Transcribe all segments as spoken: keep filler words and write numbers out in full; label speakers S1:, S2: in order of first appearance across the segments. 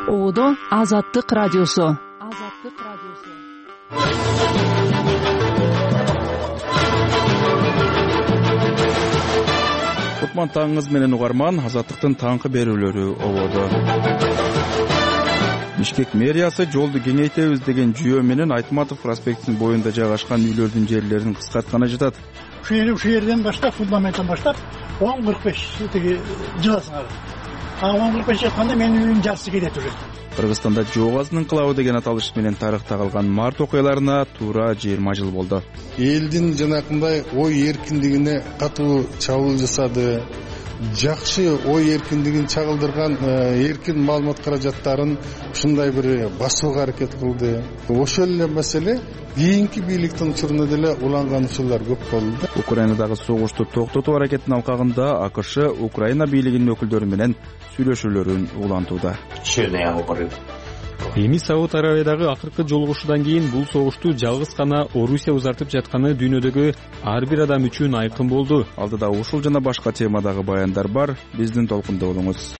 S1: Оодо Азаттык радиосу. Азаттык радиосу.
S2: Кутман таңыңыз менен угарман, Азаттыктын таңкы берүүлөрү ободо. Бишкек мэриясы жолду кеңейтебиз деген жүйө менен Айтматов проспектинин боюнда жайгашкан үйлөрдүн жерлерин кыскартканы жатат.
S3: Ушул жерден баштап, фундаменттен баштап он кырк беш тиги жыласыңар. А он кырк беш жатканда менин үйүм жарысы келет уже.
S2: Кыргызстанда Жоогазын инкылабы деген аталыш менен тарыхта калган март окуяларына туура жыйырма жыл болду.
S4: Элдин жанакындай ой эркиндигине катуу чабуул жасады. Жакшы ой эркиндигин чагылдырган эркин маалымат каражаттарын ушундай бир басууга аракет кылды. Ошол эле маселе кийинки бийликтин учуруна деле уланган учурлар көп болду.
S2: Украинадагы согушту токтотуу аракетинин алкагында АКШ Украина бийлигинин өкүлдөрү менен сүйлөшүүлөрүн улантууда.
S5: Эми Сауд Аравиядагы акыркы жолугушуудан кийин бул согушту жалгыз гана Орусия узартып жатканы дүйнөдөгү ар бир адам үчүн айкын болду.
S2: Алдыда ушул жана башка темадагы баяндар бар. Биздин толкунда болуңуз.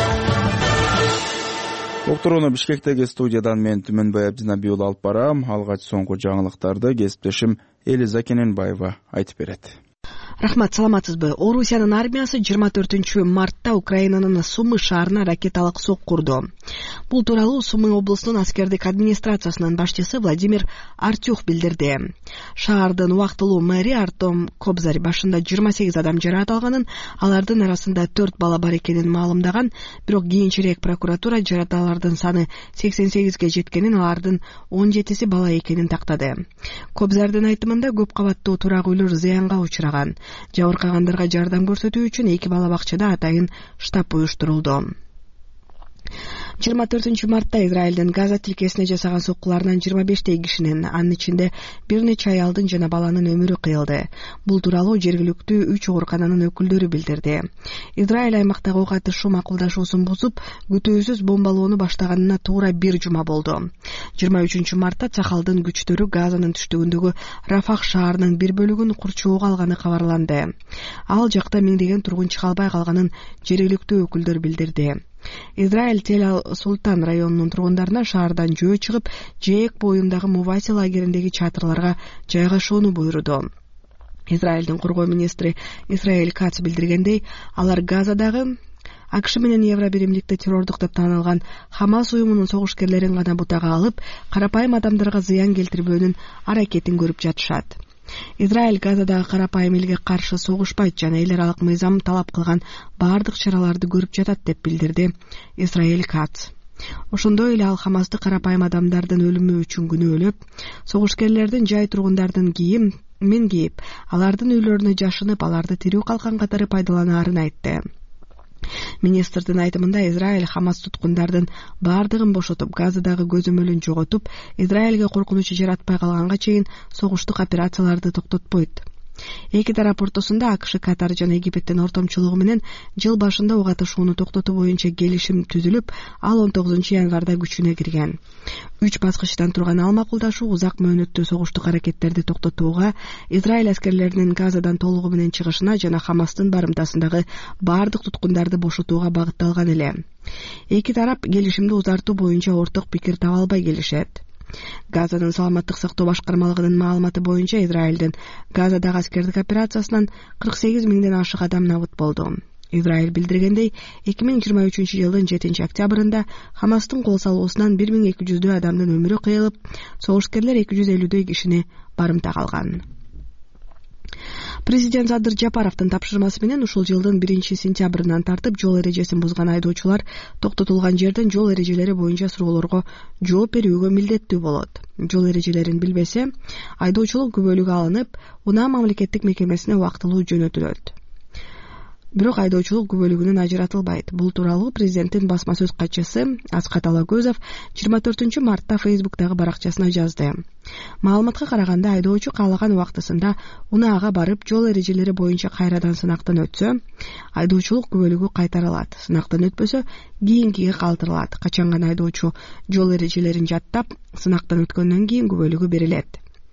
S2: Докторону Бишкектеги студиядан мен Түмөнбай Абдинабий уулу алып барам. Алгач соңку жаңылыктарды кесиптешим Элиза Кененбаева айтып берет.
S6: Рахмат, саламатсызбы? Орусиянын армиясы жыйырма төртүнчү мартта Украинанын Сумы шаарына ракеталык сокку курду. Бул тууралуу Сумы облусунун аскердик администрациясынын башчысы Владимир Артюх билдирди. Шаардын убактылуу мэри Артем Кобзарь башында жыйырма сегиз адам жаракат алганын, алардын арасында төрт бала бар экенин маалымдаган, бирок кийинчерээк прокуратура жаракаттардын саны сексен сегизге жеткенин, алардын он жетиси бала экенин тактады. Кобзардын айтымында көп кабаттуу турак үйлөр зыянга учураган. Жабыркагандарга жардам көрсөтүү үчүн эки бала бакчада атайын штаб уюштурулду. жыйырма төртүнчү мартта Израилдин Газа тилкесине жасаган соккуларынан жыйырма бештей кишинин, анын ичинде бир нече аялдын жана баланын өмүрү кыйылды. Бул тууралуу жергиликтүү үч оорукананын өкүлдөрү билдирди. Израиль аймактагы ок атышуу макулдашуусун бузуп, күтүүсүз бомбалоону баштаганына туура бир жума болду. жыйырма үчүнчү мартта Цахалдын күчтөрү Газанын түштүгүндөгү Рафах шаарынын бир бөлүгүн курчоого алганы кабарланды. Ал жакта миңдеген тургун чыга албай калганын жергиликтүү өкүлдөр билдирди. Израиль Тель-Султан районунун тургундарына шаардан жөө чыгып, Жээк боюндагы Муваси лагериндеги чатырларга жайгашууну буйруду. Израилдин коргоо министри Исраэль Кац билдиргендей, алар Газадагы АКШ менен Евробиримдикти террордук деп таанылган Хамас уюмунун согушкерлерин гана бутага алып, карапайым адамдарга зыян келтирбөөнүн аракетин көрүп жатышат. Израиль Газадагы карапайым элге каршы согушпайт жана эл аралык мыйзам талап кылган баардык чараларды көрүп жатат деп билдирди Исраэль Кац. Ошондой эле ал Хамасты карапайым адамдардын өлүмү үчүн күнөөлөп, согушкерлердин жай тургундардын кийим мен кийип, алардын үйлөрүнө жашынып, аларды тирүү калкан катары пайдаланаарын айтты. Министрдин айтымында Израиль Хамас туткундардын баардыгын бошотуп, Газадагы көзөмөлүн жоготуп, Израилге коркунучу жаратпай калганга чейин согуштук операцияларды токтотпойт. Эки тарап ортосунда АКШ, Катар жана Египеттин ортомчулугу менен жыл башында ок атышууну токтотуу боюнча келишим түзүлүп, ал он тогузунчу январда күчүнө кирген. Үч баскычтан турган ал макулдашуу узак мөөнөттүү согуштук аракеттерди токтотууга, Израиль аскерлеринин Газадан толугу менен чыгышына жана Хамастын барымтасындагы баардык туткундарды бошотууга багытталган эле. Эки тарап келишимди узартуу боюнча орток пикир таба албай келишет. Газанын саламаттык сактоо башкармалыгынын маалыматы боюнча Израилдин Газадагы аскердик операциясынан кырк сегиз миңден ашык адам набыт болду. Израиль билдиргендей, эки миң жыйырма үчүнчү жылдын жетинчи октябрында Хамастын кол салуусунан бир миң эки жүздөй адамдын өмүрү кыйылып, согушкерлер эки жүз элүүдөй кишини барымта калган. Президент Садыр Жапаровдун тапшырмасы менен ушул жылдын биринчи сентябрынан тартып жол эрежесин бузган айдоочулар токтотулган жерден жол эрежелери боюнча суроолорго жооп берүүгө милдеттүү болот. Жол эрежелерин билбесе, айдоочулук күбөлүгү алынып, унаа мамлекеттик мекемесине убактылуу жөнөтүлөт. Бирок айдоочулук күбөлүгүнөн ажыратылбайт. Бул тууралуу президенттин басма сөз катчысы Аскат Алагөзов жыйырма төртүнчү мартта Фейсбуктагы баракчасына жазды. Маалыматка караганда, айдоочу каалаган убактысында унаага барып, жол эрежелери боюнча кайрадан сынактан өтсө, айдоочулук күбөлүгү кайтарылат. Сынактан өтпөсө, кийинкиге калтырылат. Качан гана айдоочу жол эрежелерин жаттап, сынактан өткөндөн кийин күбөлүгү берилет.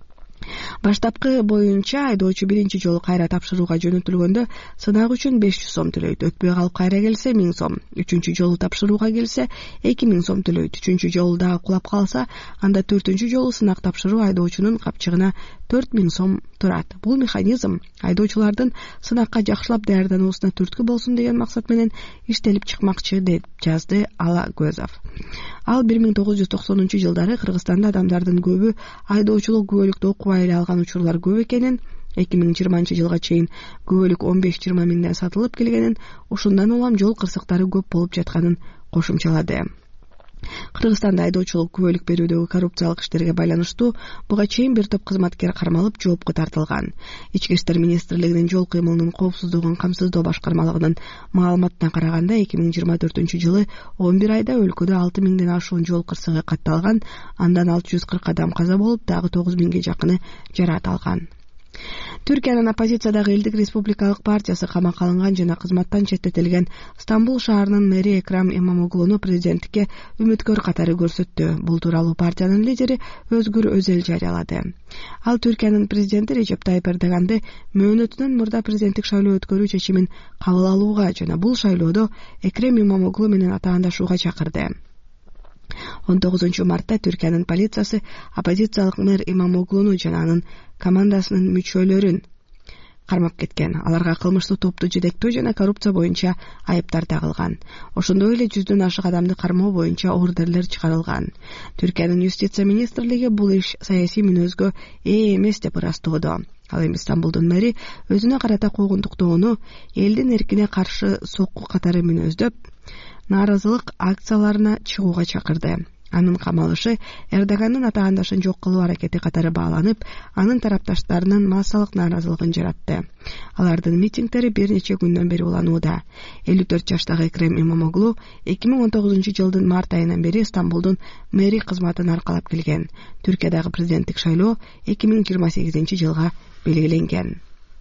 S6: Баштапкы боюнча айдоочу биринчи жолу кайра тапшырууга жөнөтүлгөндө сынак үчүн беш жүз сом төлөйт, өтпөй калып кайра келсе миң сом, үчүнчү жолу тапшырууга келсе эки миң сом төлөйт, үчүнчү жолу дагы кулап калса анда төртүнчү жолу сынак тапшыруу айдоочунун капчыгына төрт миң сом турат. Бул механизм айдоочулардын сынакка жакшылап даярдануусуна түрткү болсун деген максат менен иштелип чыкмакчы, деп жазды Алагөзов. Ал бир миң тогуз жүз токсонунчу жылдары Кыргызстанда адамдардын көбү айдоочулук күбөлүктү окубай эле алган учурлар көп экенин, эки миң жыйырманчы жылга чейин күбөлүк он беш жыйырма миңден сатылып келгенин, ушундан улам жол кырсыктары көп болуп жатканын кошумчалады. Кыргызстанда айдоочулук күбөлүк берүүдөгү коррупциялык иштерге байланыштуу буга чейин бир топ кызматкер кармалып жоопко тартылган. Ички иштер министрлигинин жол кыймылынын коопсуздугун камсыздоо башкармалыгынын маалыматына караганда эки миң жыйырма төртүнчү жылы он бир айда өлкөдө алты миңден ашуун жол кырсыгы катталган, андан алты жүз кырк адам каза болуп, дагы тогуз миңге жакыны жараат алган. Түркиянын оппозициядагы Элдик республикалык партиясы камакка алынган жана кызматтан четтетилген Стамбул шаарынын мэри Экрам Имамоглуну президенттикке үмүткөр катары көрсөттү. Бул тууралуу партиянын лидери Өзгүр Өзел жарыялады. Ал Түркиянын президенти Режеп Тайип Эрдоганды мөөнөтүнөн мурда президенттик шайлоо өткөрүү чечимин кабыл алууга жана бул шайлоодо Экрем Имамоглу менен атаандашууга чакырды. он тогузунчу мартта Түркиянын полициясы оппозициялык мэр Имамоглуну жана анын командасынын мүчөлөрүн кармап кеткен. Аларга кылмыштуу топту жетектөө жана коррупция боюнча айыптар тагылган. Ошондой эле жүздөн ашык адамды кармоо боюнча ордерлер чыгарылган. Түркиянын юстиция министрлиги бул иш саясий мүнөзгө ээ эмес деп ырастоодо. Ал эми Стамбулдун мэри өзүнө карата куугунтуктоону элдин эркине каршы сокку катары мүнөздөп, нааразылык акцияларына чыгууга чакырды. Анын камалышы Эрдогандын атаандашын жок кылуу аракети катары бааланып, анын тарапташтарынын массалык нааразылыгын жаратты. Алардын митингдери бир нече күндөн бери уланууда. элүү төрт жаштагы Экрем Имамоглу эки миң он тогузунчу жылдын март айынан бери Стамбулдун мэри кызматын аркалап келген. Түркиядагы президенттик шайлоо эки миң жыйырма сегизинчи жылга белгиленген.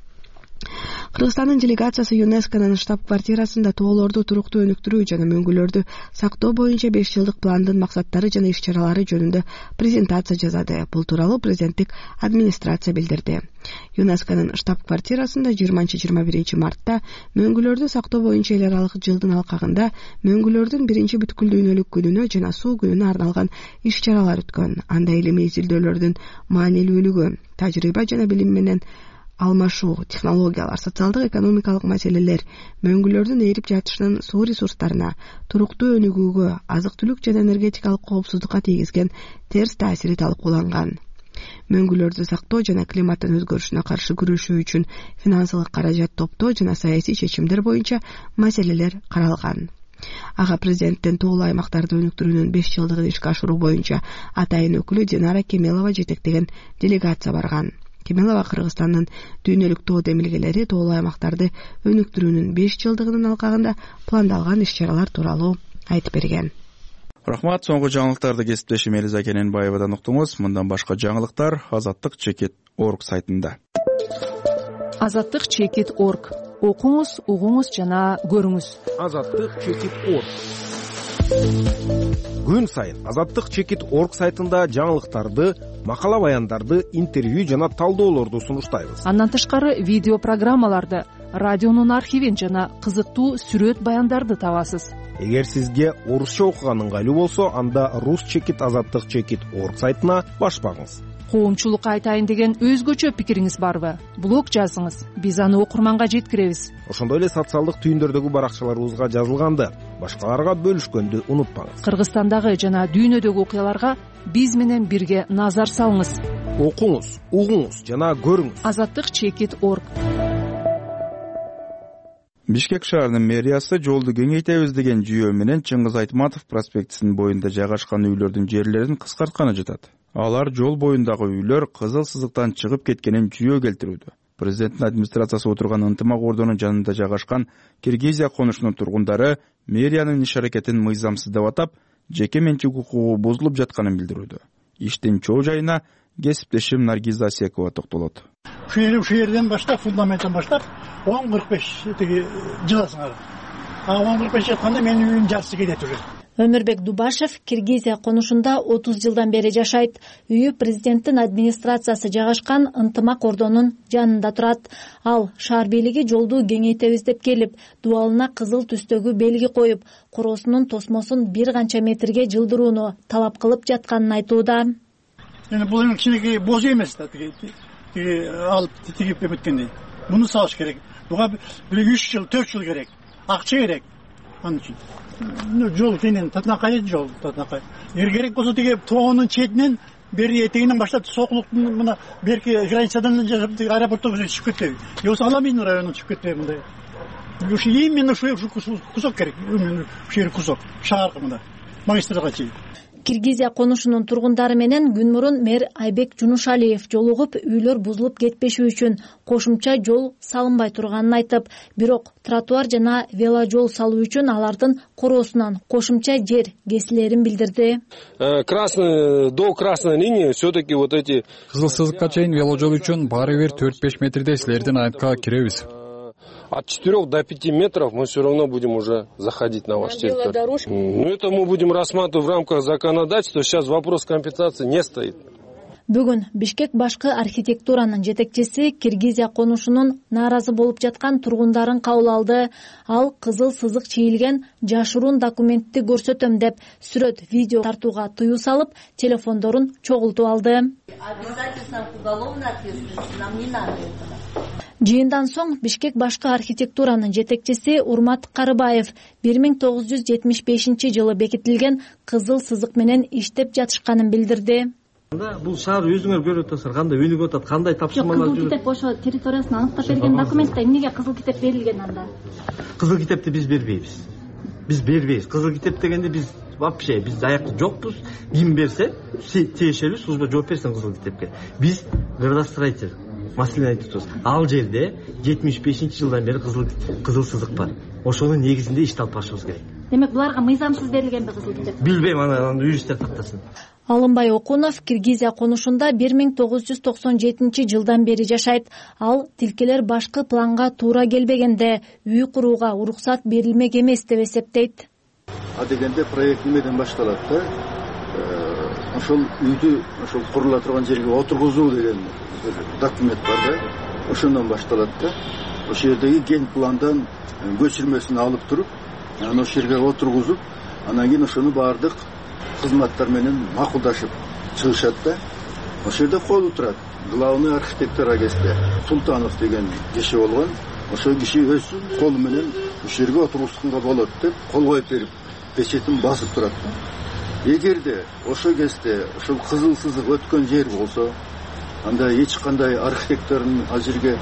S6: Кыргызстандын делегациясы ЮНЕСКОнун штаб-квартирасында тоолорду туруктуу өнүктүрүү жана мөңгүлөрдү сактоо боюнча беш жылдык пландын максаттары жана иш-чаралары жөнүндө презентация жасады. Бул тууралуу президенттик администрация билдирди. ЮНЕСКОнун штаб-квартирасында жыйырманчы жыйырма биринчи мартта мөңгүлөрдү сактоо боюнча эл аралык жылдын алкагында мөңгүлөрдүн биринчи бүткүл дүйнөлүк күнүнө жана суу күнүнө арналган иш-чаралар өткөн. Анда илимий изилдөөлөрдүн маанилүүлүгү, тажрыйба жана билим менен алмашуу, технологиялар, социалдык экономикалык маселелер, мөңгүлөрдүн ээрип жатышынын суу ресурстарына, туруктуу өнүгүүгө, азык-түлүк жана энергетикалык коопсуздукка тийгизген терс таасири талкууланган. Мөңгүлөрдү сактоо жана климаттын өзгөрүшүнө каршы күрөшүү үчүн финансылык каражат топтоо жана саясий чечимдер боюнча маселелер каралган. Ага президенттин тоолуу аймактарды өнүктүрүүнүн беш жылдыгын ишке ашыруу боюнча атайын өкүлү Динара Кемелова жетектеген делегация барган. Кемелова Кыргызстандын дүйнөлүк тоо демилгелери тоолуу аймактарды өнүктүрүүнүн беш жылдыгынын алкагында пландалган иш-чаралар тууралуу айтып берген.
S2: Рахмат, соңку жаңылыктарды кесиптешим Элиза Кененбаевадан уктуңуз. Мындан башка жаңылыктар азаттык чекит точка орг сайтында.
S1: азаттык чекит точка орг. Окуңуз, угуңуз жана көрүңүз.
S7: азаттык чекит точка орг. Күн сайын азаттык чекит точка орг сайтында жаңылыктарды, макала баяндарды, интервью жана талдоолорду сунуштайбыз.
S1: Андан тышкары видео программаларды, радионун архивин жана кызыктуу сүрөт баяндарды табасыз.
S7: Эгер сизге орусча окуган ыңгайлуу болсо, анда рус чекит азаттык чекит точка орг сайтына баш багыңыз.
S1: Коомчулукка айтайын деген өзгөчө пикириңиз барбы? Блог жазыңыз, биз аны окурманга жеткиребиз.
S7: Ошондой эле социалдык түйүндөрдөгү баракчаларыбызга жазылганды, башкаларга бөлүшкөндү унутпаңыз.
S1: Кыргызстандагы жана дүйнөдөгү окуяларга биз менен бирге назар салыңыз.
S7: Окуңуз, угуңуз жана көрүңүз.
S1: азаттык чекит точка орг.
S2: Бишкек шаарынын мэриясы жолду кеңейтебиз деген жүйө менен Чыңгыз Айтматов проспектисинин боюнда жайгашкан үйлөрдүн жерлерин кыскартканы жатат. Алар жол боюндагы үйлөр кызыл сызыктан чыгып кеткенин жүйө келтирүүдө. Президенттин администрациясы отурган ынтымак ордонун жанында жайгашкан Киргизия конушунун тургундары мэриянын иш-аракетин мыйзамсыз деп атап, жеке менчик укугу бузулуп жатканын билдирүүдө. Иштин чоо жайына кесиптешим Наргиза Асекова токтолот.
S3: Ушул жерден баштап, фундаменттен баштап он кырк беш тиги жыласыңар. А он кырк беш жатканда менин үйүм жарысы кетет уже.
S8: Өмүрбек Дубашев Киргизия конушунда отуз жылдан бери жашайт. Үйү президенттин администрациясы жайгашкан ынтымак ордонун жанында турат. Ал шаар бийлиги жолду кеңейтебиз деп келип, дубалына кызыл түстөгү белги коюп, короосунун тосмосун бир канча метрге жылдырууну талап кылып жатканын айтууда.
S3: Эми бул эми кичинекей божо эмес да, тиги алып тигип эметкендей. Муну салыш керек. Буга бир үч жыл, төрт жыл керек. Акча керек. Анын үчүн жол кенен Татнакай жол Татнакай. Эгер керек болсо тиги тоонун четинен бери этегинен баштап Сокулуктун мына берки границадан жашап аэропортко чыгып кетпейби. Же болбосо Аламин районуна чыгып кетпейби мындай. Ушу именно ушу кусок керек. Именно ушер кусок шаарга мына магистралга чейин.
S8: Киргизия конушунун тургундары менен күн мурун мэр Айбек Жунушалиев жолугуп, үйлөр бузулуп кетпеши үчүн кошумча жол салынбай турганын айтып, бирок тротуар жана веложол салуу үчүн алардын короосунан кошумча жер кесилерин билдирди.
S9: Красный до красной линии все-таки вот эти
S10: кызыл сызыкка чейин веложол үчүн баары бир төрт-беш метрде силердин айыпка киребиз.
S9: От четырёх до пяти метров мы все равно будем уже заходить на ваш территорию. Ну, это мы будем рассматривать в рамках законодательства. Сейчас вопрос компенсации не стоит.
S8: Бүгүн Бишкек башкы архитектуранын жетекчиси Киргизия конушунун нааразы болуп жаткан тургундарын кабыл алды. Ал кызыл сызык чийилген жашыруун документти көрсөтөм деп сүрөт, видео тартууга тыюу салып, телефондорун чогултуп алды. Жыйындан соң Бишкек башкы архитектуранын жетекчиси Урмат Карыбаев бир миң тогуз жүз жетимиш бешинчи жылы бекитилген кызыл сызык менен иштеп жатышканын билдирди.
S11: Бул шаар өзүңөр көрүп атасыздар, кандай өнүгүп атат, кандай тапшырмалар жүрөт. Кызыл китеп ошо территориясын аныктап берген документте эмнеге кызыл китеп берилген анда? Кызыл китепти биз бербейбиз. Биз бербейбиз. Кызыл китеп дегенде биз вообще биз аякта жокпуз. Ким берсе, тиешелүү служба жооп берсин кызыл китепке. Биз градостроитель маселени айтып турабыз. Ал жерде жетимиш бешинчи жылдан бери кызыл кызыл сызык бар. Ошонун негизинде иш алып барышыбыз керек.
S8: Демек буларга мыйзамсыз берилгенби кызыл китеп?
S11: Билбейм, аны юристтер тактасын.
S8: Алымбай Окунов Киргизия конушунда бир миң тогуз жүз токсон жетинчи жылдан бери жашайт. Ал тилкелер башкы планга туура келбегенде үй курууга уруксат берилмек эмес деп эсептейт.
S12: А дегенде проект немеден башталат да? Ошол үйдү ошол курула турган жерге отургузуу деген документ бар да. Ошондон башталат да. Ошол жердеги ген пландан көчүрмөсүн алып туруп, анан ошол жерге отургузуп, анан кийин ошону баардык кызматтар менен макулдашып чыгышат да. Ошол жерде колу турат. Главный архитектор агенттиги Султанов деген киши болгон. Ошол киши өз колу менен ошол жерге отургузганга болот деп кол коюп берип, печетин басып турат. Эгерде ошол кезде ошол кызыл сызык өткөн жер болсо, анда эч кандай архитектордун ал жерге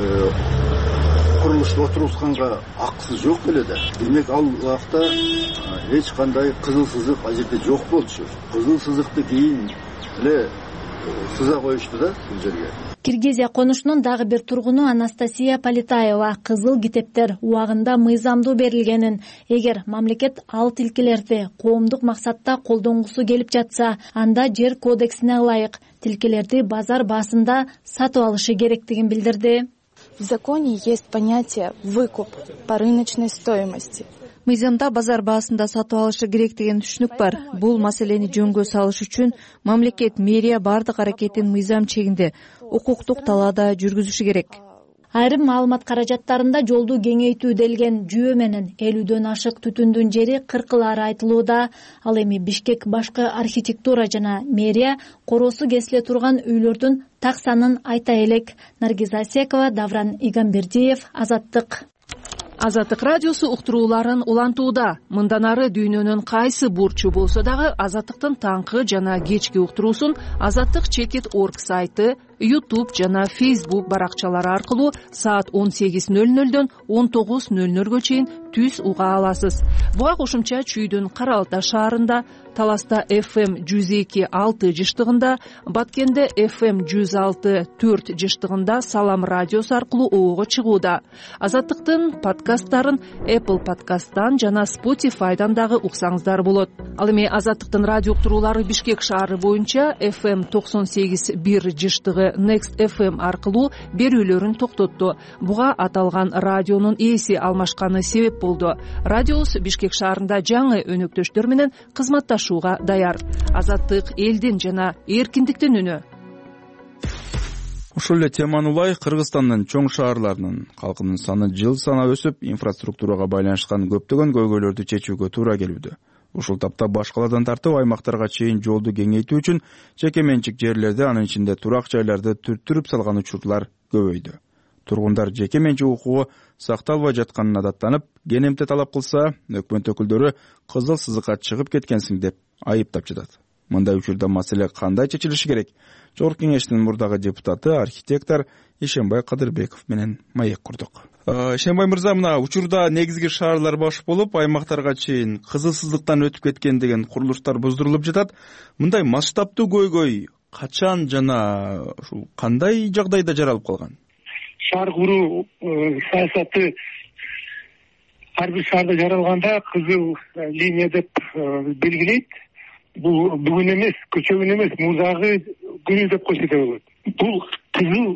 S12: курулушту отургузганга акысы жок беле да. Демек ал убакта эч кандай кызыл сызык ал жерде жок болчу. Кызыл сызыкты кийин эле сыза коюшту да бул жерге.
S8: Киргизия конушунун дагы бир тургуну Анастасия Политаева кызыл китептер убагында мыйзамдуу берилгенин, эгер мамлекет ал тилкелерди коомдук максатта колдонгусу келип жатса, анда жер кодексине ылайык тилкелерди базар баасында сатып алышы керектигин билдирди.
S13: В законе есть понятие «выкуп» по рыночной стоимости.
S14: Мыйзамда базар баасында сатып алышы керек деген түшүнүк бар. Бул маселени жөнгө салыш үчүн мамлекет, мэрия бардык аракетин мыйзам чегинде, укуктук талаада жүргүзүшү керек.
S8: Айрым маалымат каражаттарында жолду кеңейтүү делген жүйө менен элүүдөн ашык түтүндүн жери кыркылары айтылууда. Ал эми Бишкек башкы архитектура жана мэрия короосу кесиле турган үйлөрдүн так санын айта элек. Наргиза Асекова, Давран Игамбердиев, Азаттык.
S1: Азаттык радиосу уктурууларын улантууда. Мындан ары дүйнөнүн кайсы бурчу болсо дагы Азаттыктын таңкы жана кечки уктуруусун Азаттык чекит орг сайты, YouTube жана Facebook баракчалары аркылуу саат он сегиз ноль нолдон он тогуз ноль нолго чейин түз уга аласыз. Буга кошумча Чүйдүн Кара Алтай шаарында, Таласта эф эм жүз эки алты жыштыгында, Баткенде эф эм жүз алты төрт жыштыгында Салам радиосу аркылуу оого чыгууда. Азаттыктын подкасттарын Apple подкасттан жана Spotify'дан дагы уксаңыздар болот. Ал эми Азаттыктын радио уктуруулары Бишкек шаары боюнча эф эм токсон сегиз бир жыштыгы Next эф эм аркылуу берүүлөрүн токтотту. Буга аталган радионун ээси алмашканы себеп болду. Радиобуз Бишкек шаарында жаңы өнөктөштөр менен кызматташууга даяр. Азаттык элдин жана эркиндиктин үнү.
S2: Ушул эле теманы улай Кыргызстандын чоң шаарларынын калкынын саны жыл сана өсүп, инфраструктурага байланышкан көптөгөн көйгөйлөрдү чечүүгө туура келүүдө. Ушул тапта башкалардан тартып аймактарга чейин жолду кеңейтүү үчүн жеке менчик жерлерди, анын ичинде турак жайларды түрттүрүп салган учурлар көбөйдү. Тургундар жеке менчик укугу сакталбай жатканына даттанып, кенемте талап кылса, өкмөт өкүлдөрү кызыл сызыкка чыгып кеткенсиң деп айыптап жатат. Мындай учурда маселе кандай чечилиши керек? Жогорку кеңештин мурдагы депутаты, архитектор Ишенбай Кадырбеков менен маек курдук. Ишенбай мырза, мына учурда негизги шаарлар баш болуп, аймактарга чейин кызыл сызыктан өтүп кеткен деген курулуштар буздурулуп жатат. Мындай масштабтуу көйгөй качан жана ушул кандай жагдайда жаралып калган?
S15: Шаар куруу саясаты ар бир шаарда жаралганда кызыл линия деп белгилейт. Бул бүгүн эмес, көчөгүн эмес, музагы күнү деп койсо болот. Бул кызыл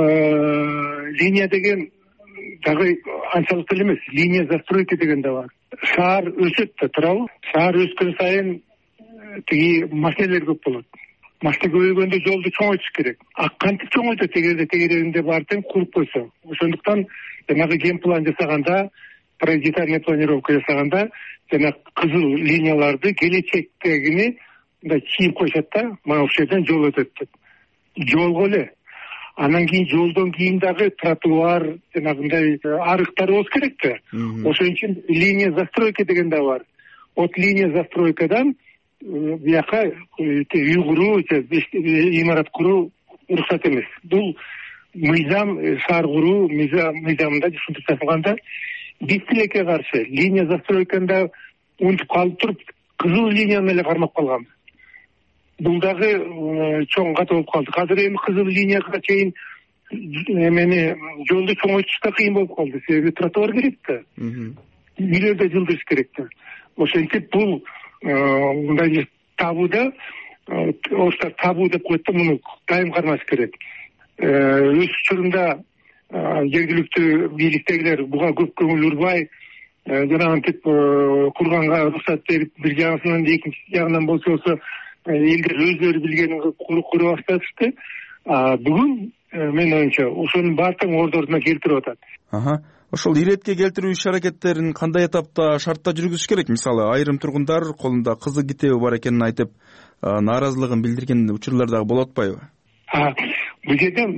S15: линия деген дагы анчалык эле эмес, линия застройки деген да бар. Шаар өсөт да, туурабы? Шаар өскөн сайын тиги маселелер көп болот. Машина көбөйгөндө жолду чоңойтуш керек. А кантип чоңойтот эгерде тегерегинде бар тең куруп койсо? Ошондуктан жанагы ген план жасаганда, детальный планировка жасаганда жана кызыл линияларды келечектегини мындай чийип коюшат да, мына ушул жерден жол өтөт деп. Жолго эле. Анан кийин жолдон кийин дагы тротуар, жанагындай арыктар болуш керек да. Ошон үчүн линия застройки деген да бар. От линия застройкадан бияка үй куруу, имарат куруу уруксат эмес. Бул мыйзам, шаар куруу мыйзамында ушинтип жазылганда биз тилекке каршы линия застройканда унутуп калып туруп, кызыл линияны эле кармап калганбыз. Бул дагы чоң ката болуп калды. Азыр эми кызыл линияга чейин эмени жолду чоңойтуш да кыйын болуп калды. Себеби тротуар керек да. Үйлөрдө жылдырыш керек да. Ошентип бул мындай табууда, орустар табуу деп коет да, муну дайым кармаш керек. Өз учурунда жергиликтүү бийликтегилер буга көп көңүл урбай, жанагынтип курганга уруксат берип, бир жагынан экинчи жагынан болсо болсо элдер өздөрү билгенин кура башташты. Бүгүн менин оюмча ошонун баардыгын ордордуна келтирип атат.
S2: Аха. Ошол иретке келтирүү иш-аракеттерин кандай этапта, шартта жүргүзүш керек? Мисалы, айрым тургундар колунда кызыл китеби бар экенин айтып, нааразылыгын билдирген учурлар дагы болуп атпайбы?
S15: Бул жерде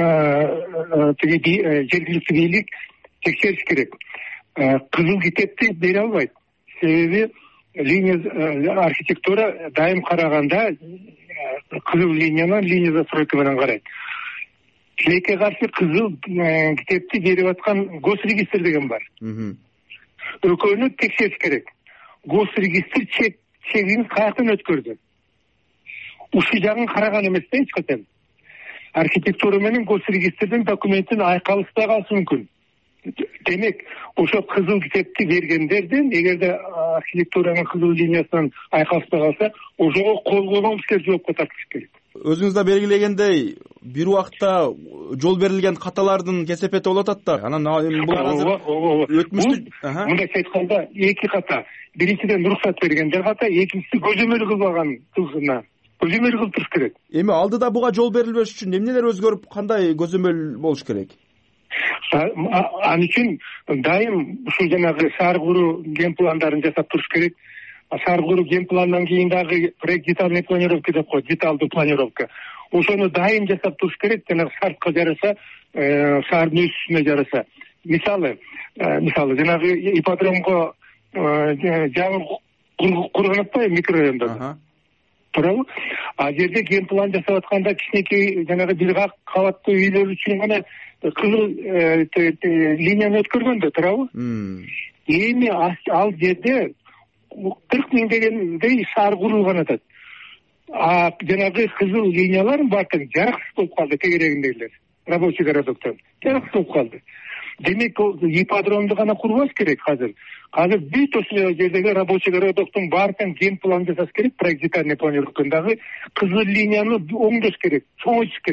S15: тиги жергиликтүү бийлик текшериш керек. Кызыл китепти бере албайт. Себеби линия архитектура дайым караганда кызыл линияны линия застройка менен карайт. Тилекке каршы кызыл китепти берип аткан госрегистр деген бар. Экөөнү текшериш керек. Госрегистр чегин каяктан өткөрдү? Ушул жагын караган эмес да эч качан. Архитектура менен госрегистрдин документин айкалышпай калышы мүмкүн. Демек, ошо кызыл китепти бергендерден эгерде архитектуранын кызыл линиясынан айкалышпай калса, ошого кол койгон кишилер жоопко тартылыш керек.
S2: Өзүңүз да белгилегендей, бир убакта жол берилген каталардын кесепети болуп атат да. Анан бул азыр өтмүштү.
S15: Мындайча айтканда эки ката. Биринчиден уруксат бергендер ката, экинчиси көзөмөл кылбаган кылгына. Көзөмөл кылып туруш керек.
S2: Эми алдыда буга жол берилбеш үчүн эмнелер өзгөрүп, кандай көзөмөл болуш керек?
S15: Ал үчүн дайым ушул жанагы шаар куруу ген пландарын жасап туруш керек. Шаар куруу ген пландан кийин дагы детальный планировка деп коет, деталдуу планировка. Ошону дайым жасап туруш керек, жанагы шартка жараша, шаардын өсүшүнө жараша. Мисалы, мисалы жанагы ипподромго жаңы курган атпайбы микрорайондо? Туурабы? А жерде ген план жасап атканда кичинекей жанагы бир кабаттуу үйлөр үчүн гана кызыл линияны өткөргөн да, туурабы? Эми ал жерде кырк миң дегендей шаар курулган атат. А жанагы кызыл линиялар баардыгы жараксыз болуп калды, тегерегиндегилер. Рабочий городоктон жараксыз болуп калды. Демек, ипподромду гана курбаш керек азыр. Азыр бүт ошол жердеги рабочий городоктун баардыгын ген план жасаш керек, проект детальный планировкадагы кызыл линияны оңдош керек, чоңойтуш керек.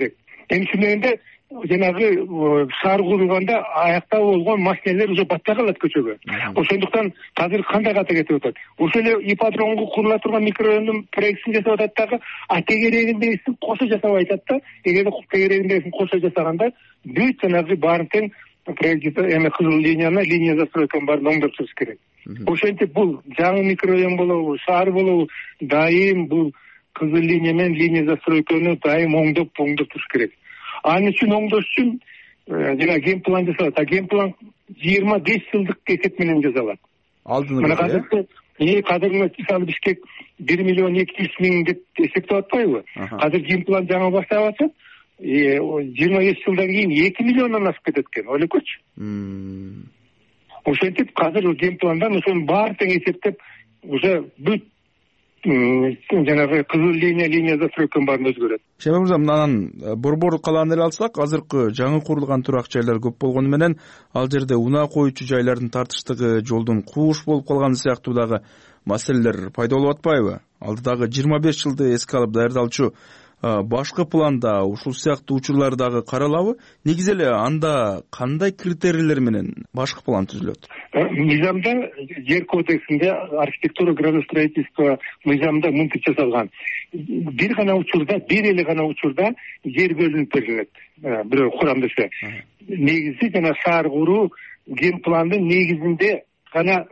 S15: эми ушундай жанагы шаар курулганда аякта болгон машинелер уже батпай калат көчөгө. Ошондуктан азыр кандай ката кетип атат? Ошол эле ипподромго курула турган микрорайондун проектин жасап атат дагы, а тегерегиндегисин кошо жасап айтат да, эгер тегерегиндегисин кошо жасаганда бүт жанагы баарын тең проект эме кызыл линияны, линия застройканы баарын оңдоп чыгыш керек. Ошентип бул жаңы микрорайон болобу, шаар болобу, дайым бул кызыл линия менен линия застройканы дайым оңдоп оңдоп туруш керек. Анын үчүн оңдош үчүн жана ген план жасалат. А ген план жыйырма беш жылдык эсеп менен жасалат. Мына азыр э кадыр мисалы Бишкек бир миллион эки жүз миң деп эсептеп атпайбы? Азыр ген план жаңы баштап атат. жыйырма беш жылдан кийин эки миллиондон асып кетет экен. Ойлойкочу. Ошентип азыр ген пландан ошонун баарын тең эсептеп уже бүт жанагы кызыл линия, линия застройканын баарын өзгөрөт.
S2: Шемер мырза, анан Борбор калааны эле алсак, азыркы жаңы курулган турак жайлар көп болгону менен ал жерде унаа коюучу жайлардын тартыштыгы, жолдун кууш болуп калганы сыяктуу дагы маселелер пайда болуп атпайбы? Алдыдагы жыйырма беш жылды эске алып даярдалчу башкы планда ушул сыяктуу учурлар дагы каралабы? Негизи эле анда кандай критерийлер менен башкы план түзүлөт?
S15: Мыйзамда, жер кодексинде, архитектура, градостроительство мыйзамда мынтип жасалган. Бир гана учурда, бир эле гана учурда жер бөлүнүп берилет. Бирөө курам десе. Негизи жана шаар куруу ген пландын негизинде гана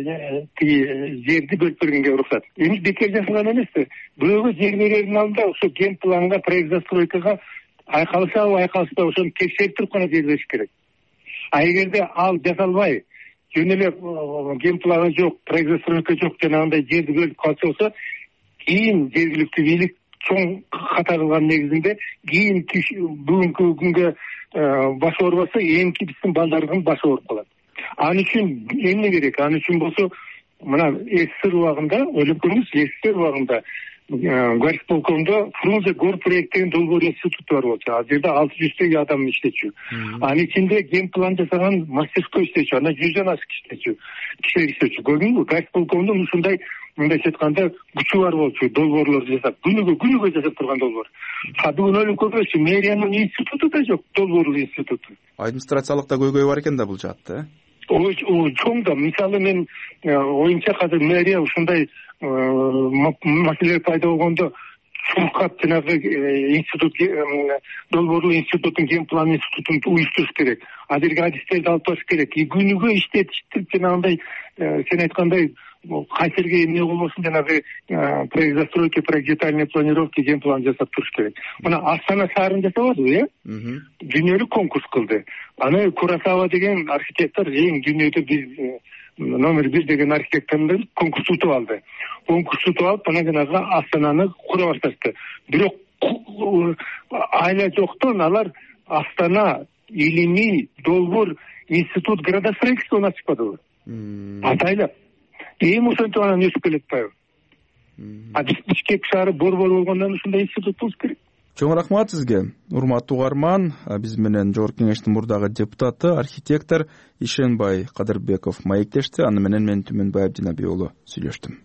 S15: жерди бөлүп бергенге уруксат. Эми бекер жасалган эмес. Бирөөгө жер берердин алдында ошо ген планга, проект застройкага айкалышабы, айкалышпайбы ошону текшерип туруп гана жер бериш керек. А эгерде ал жасалбай, жөн эле ген планы жок, проект застройка жок, жанагындай жерди бөлүп калса болсо, кийин жергиликтүү бийлик чоң ката кылган негизинде кийин бүгүнкү күнгө башы оорубаса, эмки биздин балдардын башы ооруп калат. Анын үчүн эмне керек? Анын үчүн болсо, мына СССР убагында, ойлоп көрүңүз, СССР убагында горисполкомдо Фрунзе гор проект деген долбоор институту бар болчу. Ал жерде алты жүздөй адам иштечү. Анын ичинде ген план жасаган мастерской иштечү, анан жүздөн ашык иштечү. Кишилер иштечү. Көрдүңүзбү? Горисполкомдун ушундай мындайча айтканда күчү бар болчу, долбоорлорду жасап, күнүгө күнүгө жасап турган долбоор. А бүгүн ойлоп көрбөйсү, мэриянын институту да жок, долбоорлуу институту.
S2: Администрациялык да көйгөй бар экен да бул жаатта, э?
S15: Чоң да, мисалы мен оюмча азыр мэрия ушундай маселелер пайда болгондо чуркап жанагы институт, долбоорлуу институттун, ген план институтун уюштуруш керек. Азыркы адистерди алып барыш керек. Күнүгө иштетип жанагындай сен айткандай кайсерге эмне болбосун жанагы проект застройки, проект детальной планировки, ген план жасап туруш керек. Мына Астана шаарын жасабады, э? Дүйнөлүк конкурс кылды. Аны Курасава деген архитектор эң дүйнөдө биз номер бир деген архитектордун конкурс утуп алды. Конкурс утуп алып, ана жанагы Астананы кура башташты. Бирок айла жоктон алар Астана илимий долбоор институт градостроительствону ачпадыбы? Атайлап. Эми ошентип анан өсүп келе атпайбы? А биз Бишкек шаары борбор болгондон ушундай институт болуш керек.
S2: Чоң рахмат сизге. Урматтуу угарман, биз менен Жогорку Кеңештин мурдагы депутаты, архитектор Ишенбай Кадырбеков маектешти. Аны менен мен Түмөнбай Абдинабий уулу сүйлөштүм.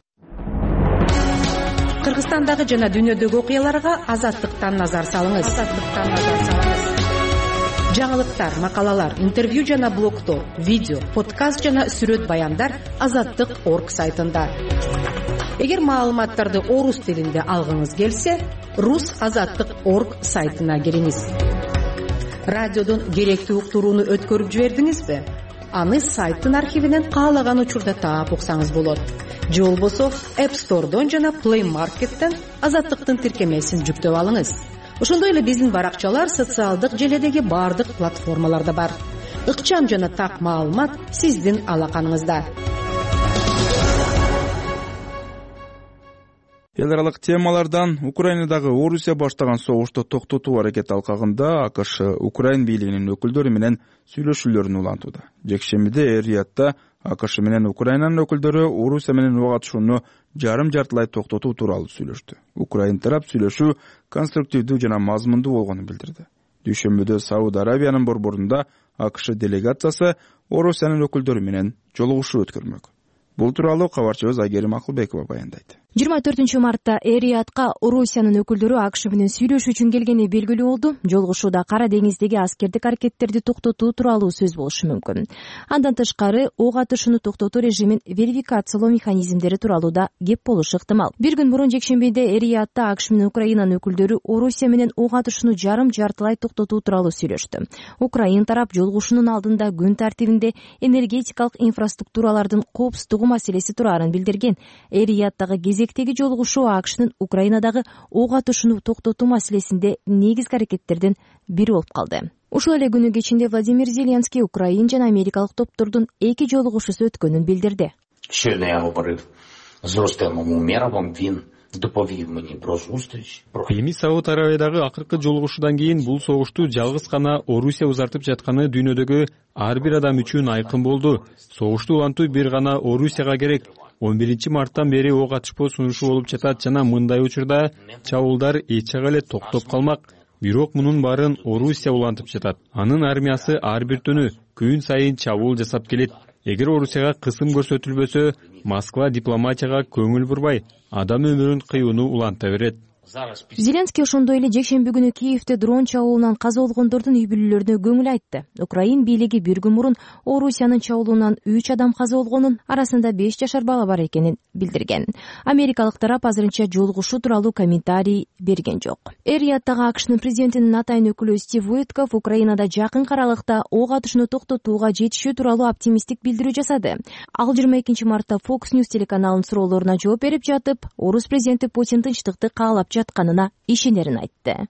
S16: Кыргызстандагы жана дүйнөдөгү окуяларга Азаттыктан назар салыңыз. Азаттыктан назар салыңыз. Жаңылыктар, макалалар, интервью жана блогтор, видео, подкаст жана сүрөт баяндар азаттык точка орг сайтында. Эгер маалыматтарды орус тилинде алгыңыз келсе, рус азаттык точка орг сайтына кириңиз. Радиодон керектүү уктурууну өткөрүп жибердиңизби? Аны сайттын архивинен каалаган учурда таап уксаңыз болот. Же болбосо App Store'дон жана Play Market'тен азаттыктын тиркемесин жүктөп алыңыз. Ошондой эле биздин баракчалар социалдык желедеги бардык платформаларда бар. Ыкчам жана так маалымат сиздин алаканыңызда.
S2: Эл аралык темалардан Украинадагы Орусия баштаган согушту токтотуу аракети алкагында АКШ Украин бийлигинин өкүлдөрү менен сүйлөшүүлөрүн улантууда. Жекшембиде Эр-Риядда АКШ менен Украинанын өкүлдөрү Орусия менен ого катышууну жарым жартылай токтотуу тууралуу сүйлөштү. Украин тарап сүйлөшүү конструктивдүү жана мазмундуу болгонун билдирди. Дүйшөмбүдө Сауд Арабиянын борборунда АКШ делегациясы Орусиянын өкүлдөрү менен жолугушуу өткөрмөк. Бул тууралуу кабарчыбыз Айгерим Акылбекова баяндайт.
S17: жыйырма төртүнчү мартта Эр-Риядка Орусиянын өкүлдөрү АКШ менен сүйлөшүү үчүн келгени белгилүү болду. Жолугушууда Кара деңиздеги аскердик аракеттерди токтотуу тууралуу сөз болушу мүмкүн. Андан тышкары ок атышууну токтотуу режимин верификациялоо механизмдери тууралуу да кеп болушу ыктымал. Бир күн мурун жекшембиде Эр-Риядта АКШ менен Украинанын өкүлдөрү Орусия менен ок атышууну жарым жартылай токтотуу тууралуу сүйлөштү. Украин тарап жолугушуунун алдында күн тартибинде энергетикалык инфраструктуралардын коопсуздугу маселеси тураарын билдирген. Эр-Рияddагы кезектеги жолугушуу АКШнын Украинадагы ок атышууну токтотуу маселесинде негизги аракеттердин бири болуп калды. Ушул эле күнү кечинде Владимир Зеленский Украин жана америкалык топтордун эки жолугушуусу өткөнүн билдирди.
S18: Щойно я говорив з Рустемом Умеровым, він доповів мені про зустріч.
S5: Эми Сауд Аравиядагы акыркы жолугушуудан кийин бул согушту жалгыз гана Орусия узартып жатканы дүйнөдөгү ар бир адам үчүн айкын болду. Согушту улантуу бир гана Орусияга керек. он биринчи марттан бери ок атышпоо сунушу болуп жатат жана мындай учурда чабуулдар эч жака эле токтоп калмак. Бирок мунун баарын Орусия улантып жатат. Анын армиясы ар бир түнү күн сайын чабуул жасап келет. Эгер Орусияга кысым көрсөтүлбөсө, Москва дипломатияга көңүл бурбай, адам өмүрүн кыюуну уланта берет.
S17: Зеленский ошондой эле жекшемби күнү Киевде дрон чабуулунан каза болгондордун үй бүлөлөрүнө көңүл айтты. Украин бийлиги бир күн мурун Орусиянын чабуулунан үч адам каза болгонун, арасында беш жашар бала бар экенин билдирген. Америкалык тарап азырынча жолугушуу тууралуу комментарий берген жок. Эр-Рияddагы АКШнын президентинин атайын өкүлү Стив Уитков Украинада жакын аралыкта ок атышууну токтотууга жетишүү тууралуу оптимисттик билдирүү жасады. Ал жыйырма экинчи мартта Fox News телеканалынын суроолоруна жооп берип жатып, орус президенти Путин тынчтыкты каалап жатканына ишенерин айтты.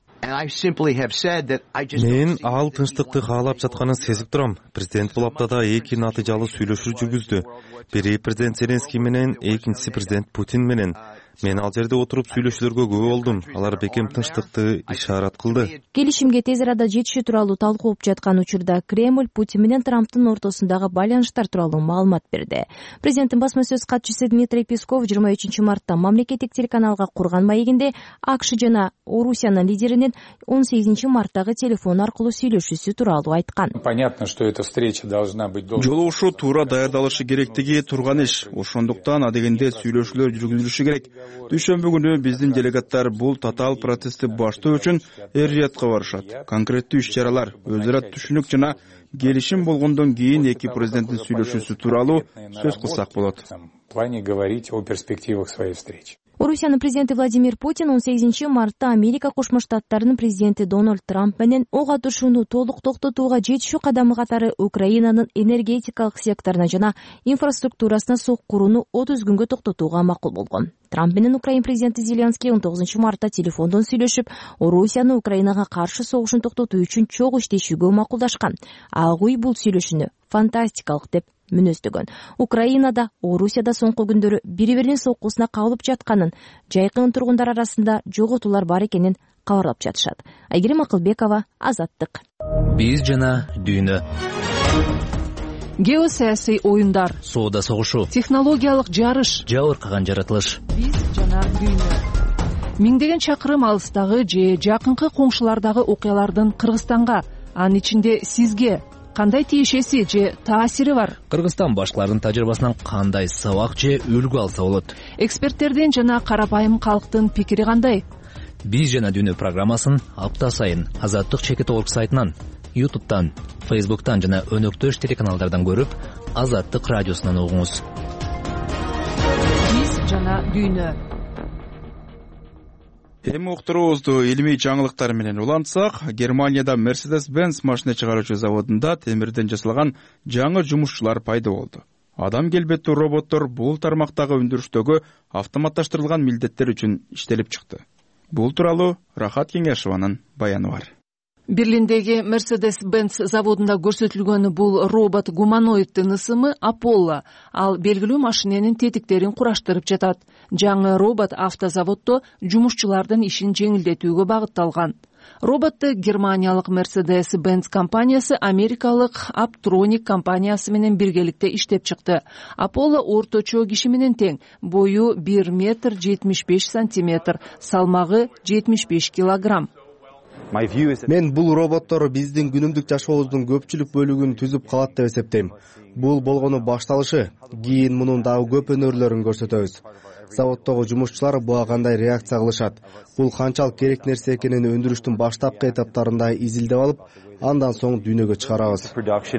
S19: Мен ал тынчтыкты каалап жатканын сезип турам. Президент бул аптада эки натыйжалуу сүйлөшүү жүргүздү. Бири президент Зеленский менен, экинчиси президент Путин менен. Мен ал жерде отуруп сүйлөшүүлөргө күбө болдум. Алар бекем тынчтыкты ишарат кылды.
S17: Келишимге тез арада жетишүү тууралуу талкуу болуп жаткан учурда Кремль Путин менен Трамптын ортосундагы байланыштар тууралуу маалымат берди. Президенттин басма сөз катчысы Дмитрий Песков жыйырма үчүнчү мартта мамлекеттик телеканалга курган маегинде АКШ жана Орусиянын лидеринин он сегизинчи марттагы телефон аркылуу сүйлөшүүсү тууралуу айткан.
S20: Понятно, что эта встреча должна быть долгой.
S2: Жолугушуу туура даярдалышы керектиги турган иш. Ошондуктан адегенде сүйлөшүүлөр жүргүзүлүшү керек. Дүйшөмбү күнү биздин делегаттар бул татаал процессти баштоо үчүн Эр-Риядка барышат. Конкреттүү иш-чаралар, өз ара түшүнүк жана келишим болгондон кийин эки президенттин сүйлөшүүсү тууралуу сөз кылсак болот.
S20: В плане говорить о перспективах своей встречи.
S17: Орусиянын президенти Владимир Путин он сегизинчи мартта Америка Кошмо Штаттарынын президенти Дональд Трамп менен ок атышууну толук токтотууга жетишүү кадамы катары Украинанын энергетикалык секторуна жана инфраструктурасына соккурууну отуз күнгө токтотууга макул болгон. Трамп менен Украин президенти Зеленский он тогузунчу мартта телефондон сүйлөшүп, Орусияны Украинага каршы согушун токтотуу үчүн чогуу иштешүүгө макулдашкан. Ак үй бул сүйлөшүүнү фантастикалык деп мүнөздөгөн. Украинада, Орусияда соңку күндөрү бири-биринин соккусуна кабылып жатканын, жайкын тургундар арасында жоготуулар бар экенин кабарлап жатышат. Айгерим Акылбекова, Азаттык.
S21: Биз жана дүйнө.
S1: Геосаясий оюндар,
S21: соода согушу,
S1: технологиялык жарыш,
S21: жабыркаган жаратылыш.
S1: Биз жана дүйнө. Миңдеген чакырым алыстагы же жакынкы коңшулардагы окуялардын Кыргызстанга, анын ичинде сизге кандай тиешеси же таасири бар?
S21: Кыргызстан башкалардын тажрыйбасынан кандай сабак же үлгү алса болот?
S1: Эксперттердин жана карапайым калктын пикири кандай?
S21: Биз жана дүйнө программасын апта сайын Азаттык чекит точка орг сайтынан, ютубтан, фейсбуктан жана өнөктөш телеканалдардан көрүп, Азаттык радиосунан угуңуз.
S1: Биз жана дүйнө.
S2: Эми уктуруубузду илимий жаңылыктар менен улантсак, Германияда Mercedes-Benz машина чыгаруучу заводунда темирден жасалган жаңы жумушчулар пайда болду. Адам келбеттүү роботтор бул тармактагы өндүрүштөгү автоматташтырылган милдеттер үчүн иштелип чыкты. Бул тууралуу Рахат Кеңешованын баяны бар.
S1: Берлиндеги Mercedes-Benz заводунда көрсөтүлгөн бул робот гуманоиддин ысымы Apollo. Ал белгилүү машиненин тетиктерин кураштырып жатат. Жаңы робот автозаводдо жумушчулардын ишин жеңилдетүүгө багытталган. Роботту германиялык Mercedes-Benz компаниясы америкалык Apptronik компаниясы менен биргеликте иштеп чыкты. Apollo орточо киши менен тең, бою бир метр жетимиш беш сантиметр, салмагы жетимиш беш килограмм.
S7: Мен бул роботтор биздин күнүмдүк жашообуздун көпчүлүк бөлүгүн түзүп калат деп эсептейм. Бул болгону башталышы, кийин мунун дагы көп өнөрлөрүн көрсөтөбүз. заводдогу жумушчулар буга кандай реакция кылышат, бул канчалык керек нерсе экенин өндүрүштүн баштапкы этаптарында изилдеп алып, андан соң дүйнөгө чыгарабыз,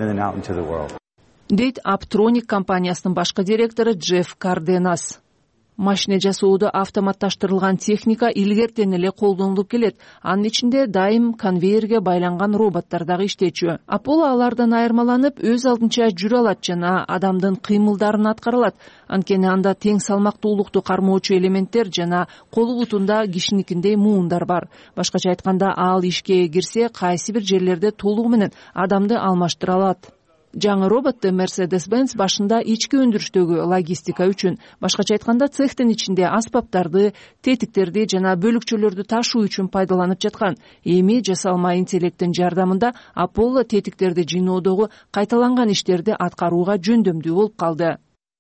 S1: дейт Aptronik компаниясынын башкы директору Джефф Карденас. Машина жасоодо автоматташтырылган техника илгертен эле колдонулуп келет. Анын ичинде дайым конвейерге байланган роботтор дагы иштечү. Apollo алардан айырмаланып, өз алдынча жүрө алат жана адамдын кыймылдарын аткара алат. Анткени анда тең салмактуулукту кармоочу элементтер жана колу бутунда кишиникиндей муундар бар. Башкача айтканда, ал ишке кирсе, кайсы бир жерлерде толугу менен адамды алмаштыра алат. Жаңы роботту Mercedes-Benz башында ички өндүрүштөгү логистика үчүн, башкача айтканда цехтин ичинде аспаптарды, тетиктерди жана бөлүкчөлөрдү ташуу үчүн пайдаланып жаткан. Эми жасалма интеллекттин жардамында Apollo тетиктерди жыйноодогу кайталанган иштерди аткарууга жөндөмдүү болуп калды.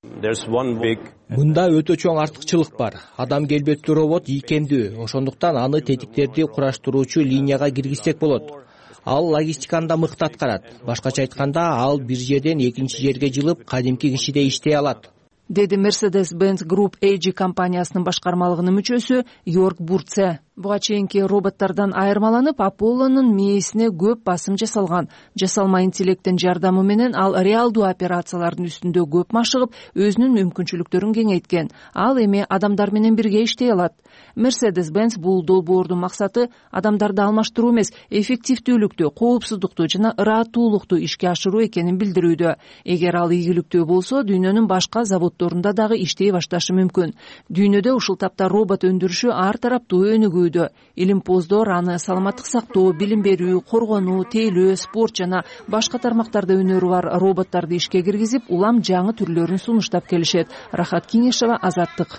S4: Мында өтө чоң артыкчылык бар. Адам келбеттүү робот ийкемдүү, ошондуктан аны тетиктерди кураштыруучу линияга киргизсек болот. Ал логистиканы да мыкты аткарат. Башкача айтканда, ал бир жерден экинчи жерге жылып, кадимки кишидей иштей алат,
S1: деди Mercedes-Benz Group A G компаниясынын башкармалыгынын мүчөсү Йорк Бурце. Буга чейинки роботтордон айырмаланып, Apollo'нун мээсине көп басым жасалган. Жасалма интеллекттин жардамы менен ал реалдуу операциялардын үстүндө көп машыгып, өзүнүн мүмкүнчүлүктөрүн кеңейткен. Ал эми адамдар менен бирге иштей алат. Mercedes-Benz бул долбоордун максаты адамдарды алмаштыруу эмес, эффективдүүлүктү, коопсуздукту жана ырааттуулукту ишке ашыруу экенин билдирүүдө. Эгер ал ийгиликтүү болсо, дүйнөнүн башка заводдорунда дагы иштей башташы мүмкүн. Дүйнөдө ушул тапта робот өндүрүшү ар тараптуу өнүгүү. Илимпоздор аны саламаттык сактоо, билим берүү, коргонуу, тейлөө, спорт жана башка тармактарда өнөрү бар роботторду ишке киргизип, улам жаңы түрлөрүн сунуштап келишет. Рахат Кеңешева, Азаттык.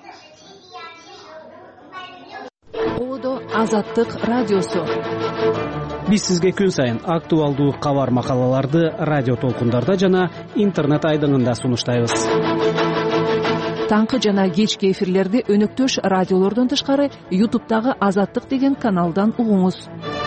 S1: Одо Азаттык радиосу.
S22: Биз сизге күн сайын актуалдуу кабар макалаларды радио толкундарда жана интернет айдыңында сунуштайбыз.
S1: Таңкы жана кечки эфирлерди өнөктөш радиолордон тышкары ютубтагы Азаттык деген каналдан угуңуз.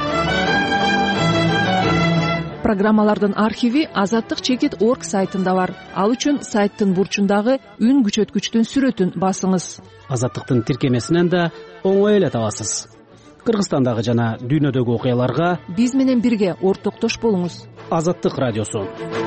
S1: Программалардын архиви азаттык чекит точка орг сайтында бар. Ал үчүн сайттын бурчундагы үн күчөткүчтүн сүрөтүн басыңыз.
S22: Азаттыктын тиркемесинен да оңой эле табасыз. Кыргызстандагы жана дүйнөдөгү окуяларга
S1: биз менен бирге ортоктош болуңуз.
S22: Азаттык радиосу.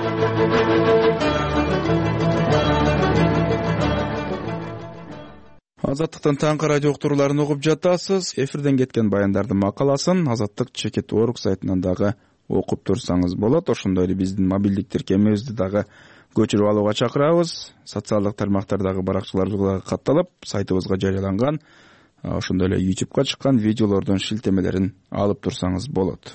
S2: Азаттыктан таңкы радио уктурууларын угуп жатасыз. Эфирден кеткен баяндардын макаласын азаттык чекит точка орг сайтынан дагы окуп турсаңыз болот. Ошондой эле биздин мобилдик тиркемебизди дагы көчүрүп алууга чакырабыз. Социалдык тармактардагы баракчаларга катталып, сайтыбызга жарыяланган, ошондой эле ютубка чыккан видеолордун шилтемелерин алып турсаңыз болот.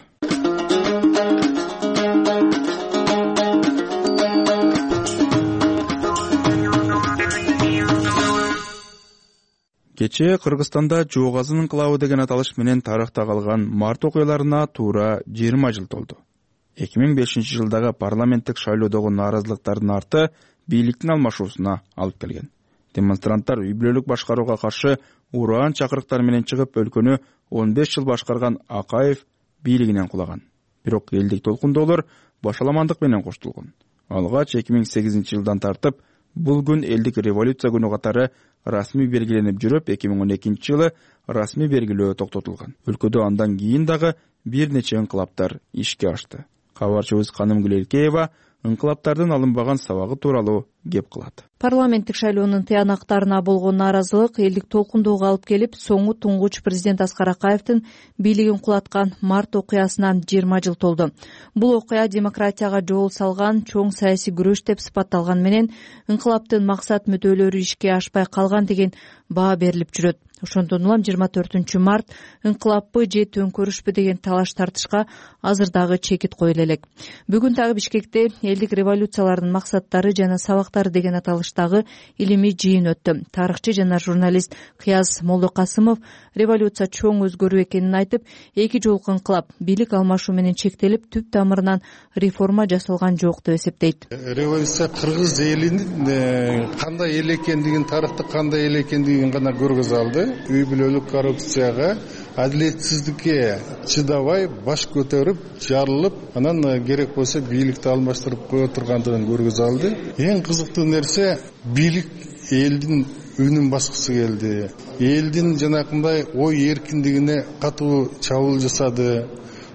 S2: Кечээ Кыргызстанда Жоогазын инкылабы деген аталыш менен тарыхта калган март окуяларына туура жыйырма жыл толду. эки миң бешинчи жылдагы парламенттик шайлоодогу нааразылыктардын арты бийликтин алмашуусуна алып келген. Демонстранттар үй бүлөлүк башкарууга каршы ураан чакырыктар менен чыгып, өлкөнү он беш жыл башкарган Акаев бийлигинен кулаган. Бирок элдик толкундоолор башаламандык менен коштолгон. Алгач эки миң сегизинчи жылдан тартып бул күн элдик революция күнү катары расмий белгиленип жүрүп, эки миң он экинчи жылы расмий белгилөө токтотулган. Өлкөдө андан кийин дагы бир нече инкылаптар ишке ашты. Кабарчыбыз Канымгүл Эркеева инкылаптардын алынбаган сабагы тууралуу кеп кылат.
S14: Парламенттик шайлоонун тыянактарына болгон нааразылык элдик толкундоого алып келип, соңу туңгуч президент Аскар Акаевдин бийлигин кулаткан март окуясынан жыйырма жыл толду. Бул окуя демократияга жол салган чоң саясий күрөш деп сыпатталган менен инкылаптын максат мүдөлөрү ишке ашпай калган деген баа берилип жүрөт. Ошондон улам жыйырма төртүнчү март инкылаппы же төңкөрүшпү деген талаш тартышка азыр дагы чекит коюла элек. Бүгүн дагы Бишкекте элдик революциялардын максаттары жана сабактары деген аталыштагы илимий жыйын өттү. Тарыхчы жана журналист Кыяз Молдокасымов революция чоң өзгөрүү экенин айтып, эки жолку инкылап бийлик алмашуу менен чектелип, түп тамырынан реформа жасалган жок деп эсептейт.
S23: Революция кыргыз элинин кандай эл экендигин, тарыхты кандай эл экендигин гана көргөзө алды. Үй бүлөлүк коррупцияга, адилетсиздикке чыдабай баш көтөрүп, жарылып, анан керек болсо бийликти алмаштырып кое тургандыгын көргөзө алды. Эң кызыктуу нерсе, бийлик элдин үнүн баскысы келди. Элдин жанакындай ой эркиндигине катуу чабуул жасады.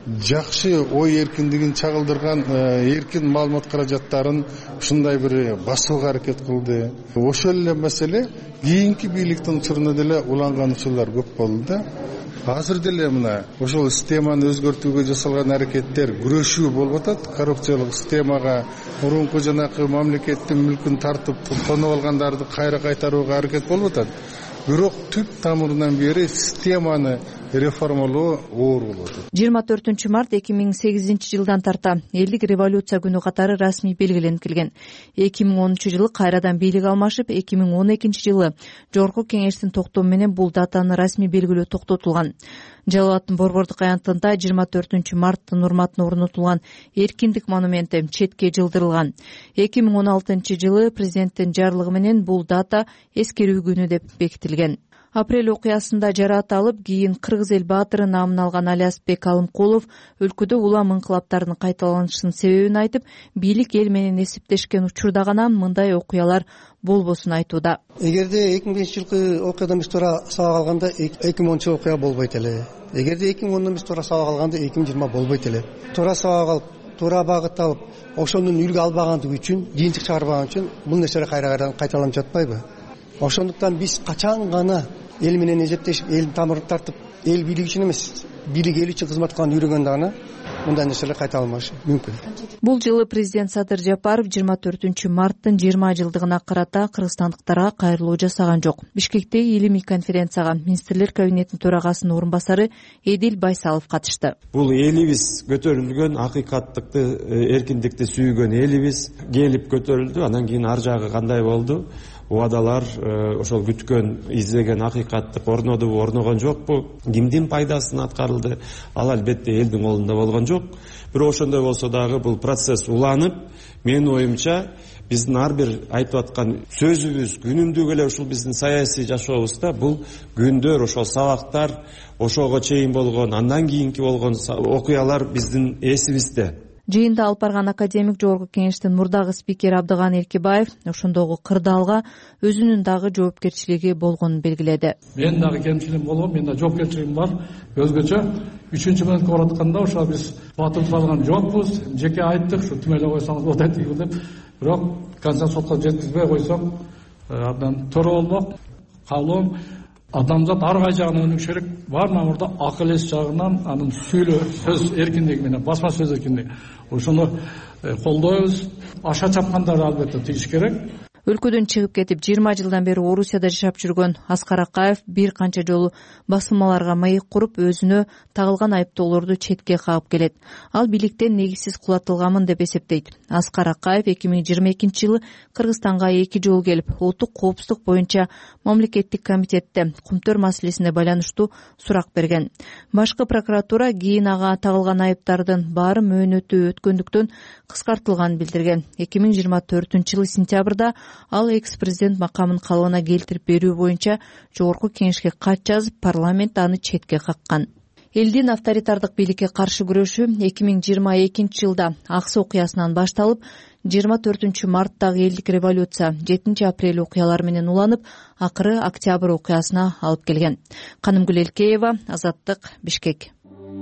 S23: Жакшы ой эркиндигин чагылдырган эркин маалымат каражаттарын ушундай бир басууга аракет кылды. Ошол эле маселе кийинки бийликтин учуруна деле уланган учурлар көп болду да. Азыр деле мына ошол системаны өзгөртүүгө жасалган аракеттер күрөшүү болуп атат. Коррупциялык системага мурунку жанакы мамлекеттин мүлкүн тартып тоноп алгандарды кайра кайтарууга аракет болуп атат. Бирок түп тамырынан бери системаны реформалоо оор болот.
S14: жыйырма төртүнчү март эки миң сегизинчи жылдан тарта элдик революция күнү катары расмий белгиленип келген. эки миң онунчу жылы кайрадан бийлик алмашып, эки миң он экинчи жылы Жогорку Кеңештин токтому менен бул датаны расмий белгилөө токтотулган. Жалал абадтын Борбордук аянтында жыйырма төртүнчү марттын урматына орнотулган эркиндик монументи четке жылдырылган. эки миң он алтынчы жылы президенттин жарлыгы менен бул дата эскерүү күнү деп бекитилген. Апрель окуясында жараат алып, кийин Кыргыз эл баатыры наамын алган Алиасбек Алымкулов өлкөдө улам инкылаптардын кайталанышынын себебин айтып, бийлик эл менен эсептешкен учурда гана мындай окуялар болбосун айтууда.
S3: Эгерде эки миң бешинчи жылкы окуядан биз туура сабак алганда эки миң онунчу окуя болбойт эле. Эгерде эки миң ондон биз туура сабак алганда эки миң жыйырма болбойт эле. Туура сабак алып, туура багыт алып, ошондон үлгү албагандыгы үчүн, жыйынтык чыгарбаган үчүн бул нерселер кайра-кайрадан кайталанып жатпайбы? Ошондуктан биз качан гана эл менен эсептешип, элдин тамырын тартып, эл бийлиги үчүн эмес, бийлик эл үчүн кызмат кылган үйрөнгөндө гана мындай нерселер кайталанбашы мүмкүн.
S14: Бул жылы президент Садыр Жапаров жыйырма төртүнчү марттын жыйырма жылдыгына карата кыргызстандыктарга кайрылуу жасаган жок. Бишкектеги илимий конференцияга министрлер кабинетинин төрагасынын орун басары Эдил Байсалов катышты.
S6: Бул элибиз көтөрүлгөн, акыйкаттыкты, эркиндикти сүйгөн элибиз келип көтөрүлдү. Андан кийин ар жагы кандай болду? Убадалар ошол күткөн, издеген акыйкаттык орнодубу, орногон жокпу? Кимдин пайдасына аткарылды? Ал албетте элдин колунда болгон жок. Бирок ошондой болсо дагы бул процесс уланып, менин оюмча биздин ар бир айтып аткан сөзүбүз, күнүмдүк эле ушул биздин саясий жашообузда бул күндөр, ошол сабактар, ошого чейин болгон, андан кийинки болгон окуялар биздин эсибизде.
S14: Жыйында алып барган академик Жогорку Кеңештин мурдагы спикери Абдыган Эркебаев ошондогу кырдаалга өзүнүн дагы жоопкерчилиги болгонун белгиледи.
S10: Мен дагы кемчилигим болгон, мен да жоопкерчилигим бар. Өзгөчө үчүнчү менетке баратканда ошо биз батылдык алган жокпуз. Жеке айттык, ушу түмөлөп койсоңуз болот айтты деп. Бирок консенсус сотко жеткизбей койсок, абдан туура болмок. Каалоом адамзат ар кай жагынан өнүгүш керек. Баарынан мурда акыл эс жагынан, анын сүйлөө сөз эркиндиги менен, басма сөз эркиндиги. Ошону колдойбуз. Аша чапкандарды албетте тийиш керек.
S14: Өлкөдөн чыгып кетип жыйырма жылдан бери Орусияда жашап жүргөн Аскар Акаев бир канча жолу басылмаларга маек куруп, өзүнө тагылган айыптоолорду четке кагып келет. Ал бийликтен негизсиз кулатылганмын деп эсептейт. Аскар Акаев эки миң жыйырма экинчи жылы Кыргызстанга эки жолу келип, улуттук коопсуздук боюнча мамлекеттик комитетте кумтөр маселесине байланыштуу сурак берген. Башкы прокуратура кийин ага тагылган айыптардын баары мөөнөтү өткөндүктөн кыскартылганын билдирген. эки миң жыйырма төртүнчү жылы сентябрда ал экс-президент макамын калыбына келтирип берүү боюнча Жогорку Кеңешке кат жазып, парламент аны четке каккан. Элдин авторитардык бийликке каршы күрөшү эки миң жыйырма экинчи жылда Аксы окуясынан башталып, жыйырма төртүнчү марттагы элдик революция жетинчи апрель окуялары менен уланып, акыры октябрь окуясына алып келген. Канымгүл Элкеева, Азаттык, Бишкек.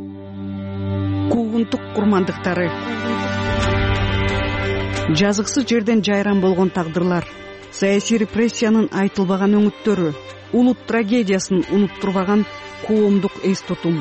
S24: Куугунтук курмандыктары. Жазыксыз жерден жайран болгон тагдырлар, саясий репрессиянын айтылбаган өңүттөрү, улут трагедиясын унуттурбаган коомдук эс тутум.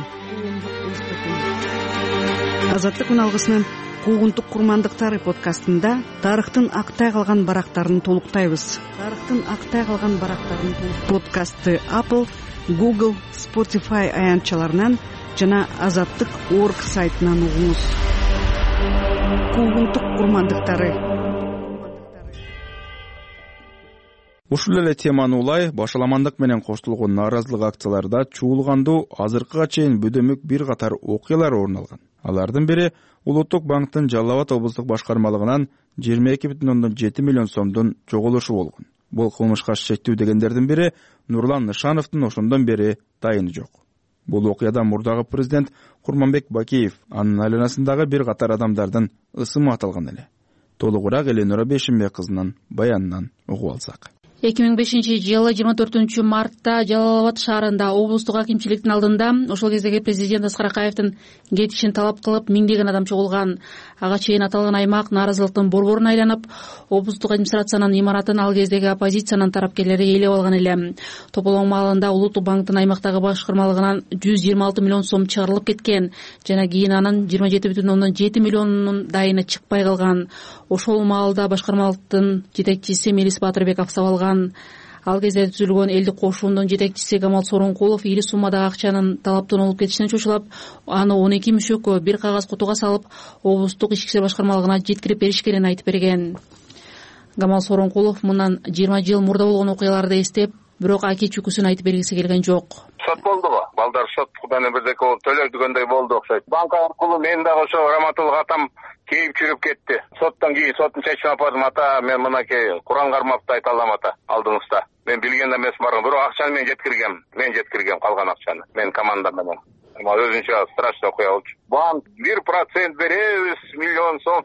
S24: Азаттык үналгысынын Куугунтук курмандыктары подкастында тарыхтын актай калган барактарын толуктайбыз. Тарыхтын актай калган барактарын подкастты Apple, Google, Spotify аянтчаларынан жана азаттык точка орг сайтынан угуңуз. Куугунтук курмандыктары.
S2: Ушул эле теманы улай башаламандык менен коштолгон нааразылык акцияларда чуулгандуу азыркыга чейин бөдөмөк бир катар окуялар орун алган. Алардын бири Улуттук банктын Жалал Абад облустук башкармалыгынан жыйырма эки бүтүн ондон жети миллион сомдун жоголушу болгон. Бул кылмышка шектүү дегендердин бири Нурлан Нышановдун ошондон бери дайыны жок. Бул окуяда мурдагы президент Курманбек Бакиев, анын айланасындагы бир катар адамдардын ысымы аталган эле. Толугураак Эленора Бешимбек кызынын баянынан угуп алсак.
S9: эки миң бешинчи жылы жыйырма төртүнчү мартта Жалал Абад шаарында облустук акимчиликтин алдында ошол кездеги президент Аскар Акаевдин кетишин талап кылып миңдеген адам чогулган. Ага чейин аталган аймак нааразылыктын борборуна айланып, облустук администрациянын имаратын ал кездеги оппозициянын тарапкерлери ээлеп алган эле. Тополоң маалында Улуттук банктын аймактагы башкармалыгынан жүз жыйырма алты миллион сом чыгарылып кеткен жана кийин анын жыйырма жети бүтүн ондон жети миллионунун дайыны чыкпай калган. Ошол маалда башкармалыктын жетекчиси Мелис Батырбек абсап Ал кезде түзүлгөн элдик кошуундун жетекчиси Камал Соронкулов ири суммадагы акчанын талаптан болуп кетишине чочулап, аны он эки мүшөккө бир кагаз кутуга салып, облустук ички иштер башкармалыгына жеткирип беришкенин айтып берген. Камал Соронкулов мындан жыйырма жыл мурда болгон окуяларды эстеп, бирок аке чүкүсүн айтып бергиси келген жок.
S11: Сот болдубу? Балдар сот менен бирдеке болуп төлөй дегендей болду окшойт. Банк аркылуу мен дагы ошо Раматулла атам кейип жүрүп кетти. Соттон кийин соттун чечимин апардым. Ата, мен мынакей Куран кармапты айта алам ата, алдыңызда. Мен билген эмес барган, бирок акчаны мен жеткиргем. Мен жеткиргем калган акчаны. Мен команда менен. Эми өзүнчө страшный окуя болчу. Банк бир процент беребиз, миллион сом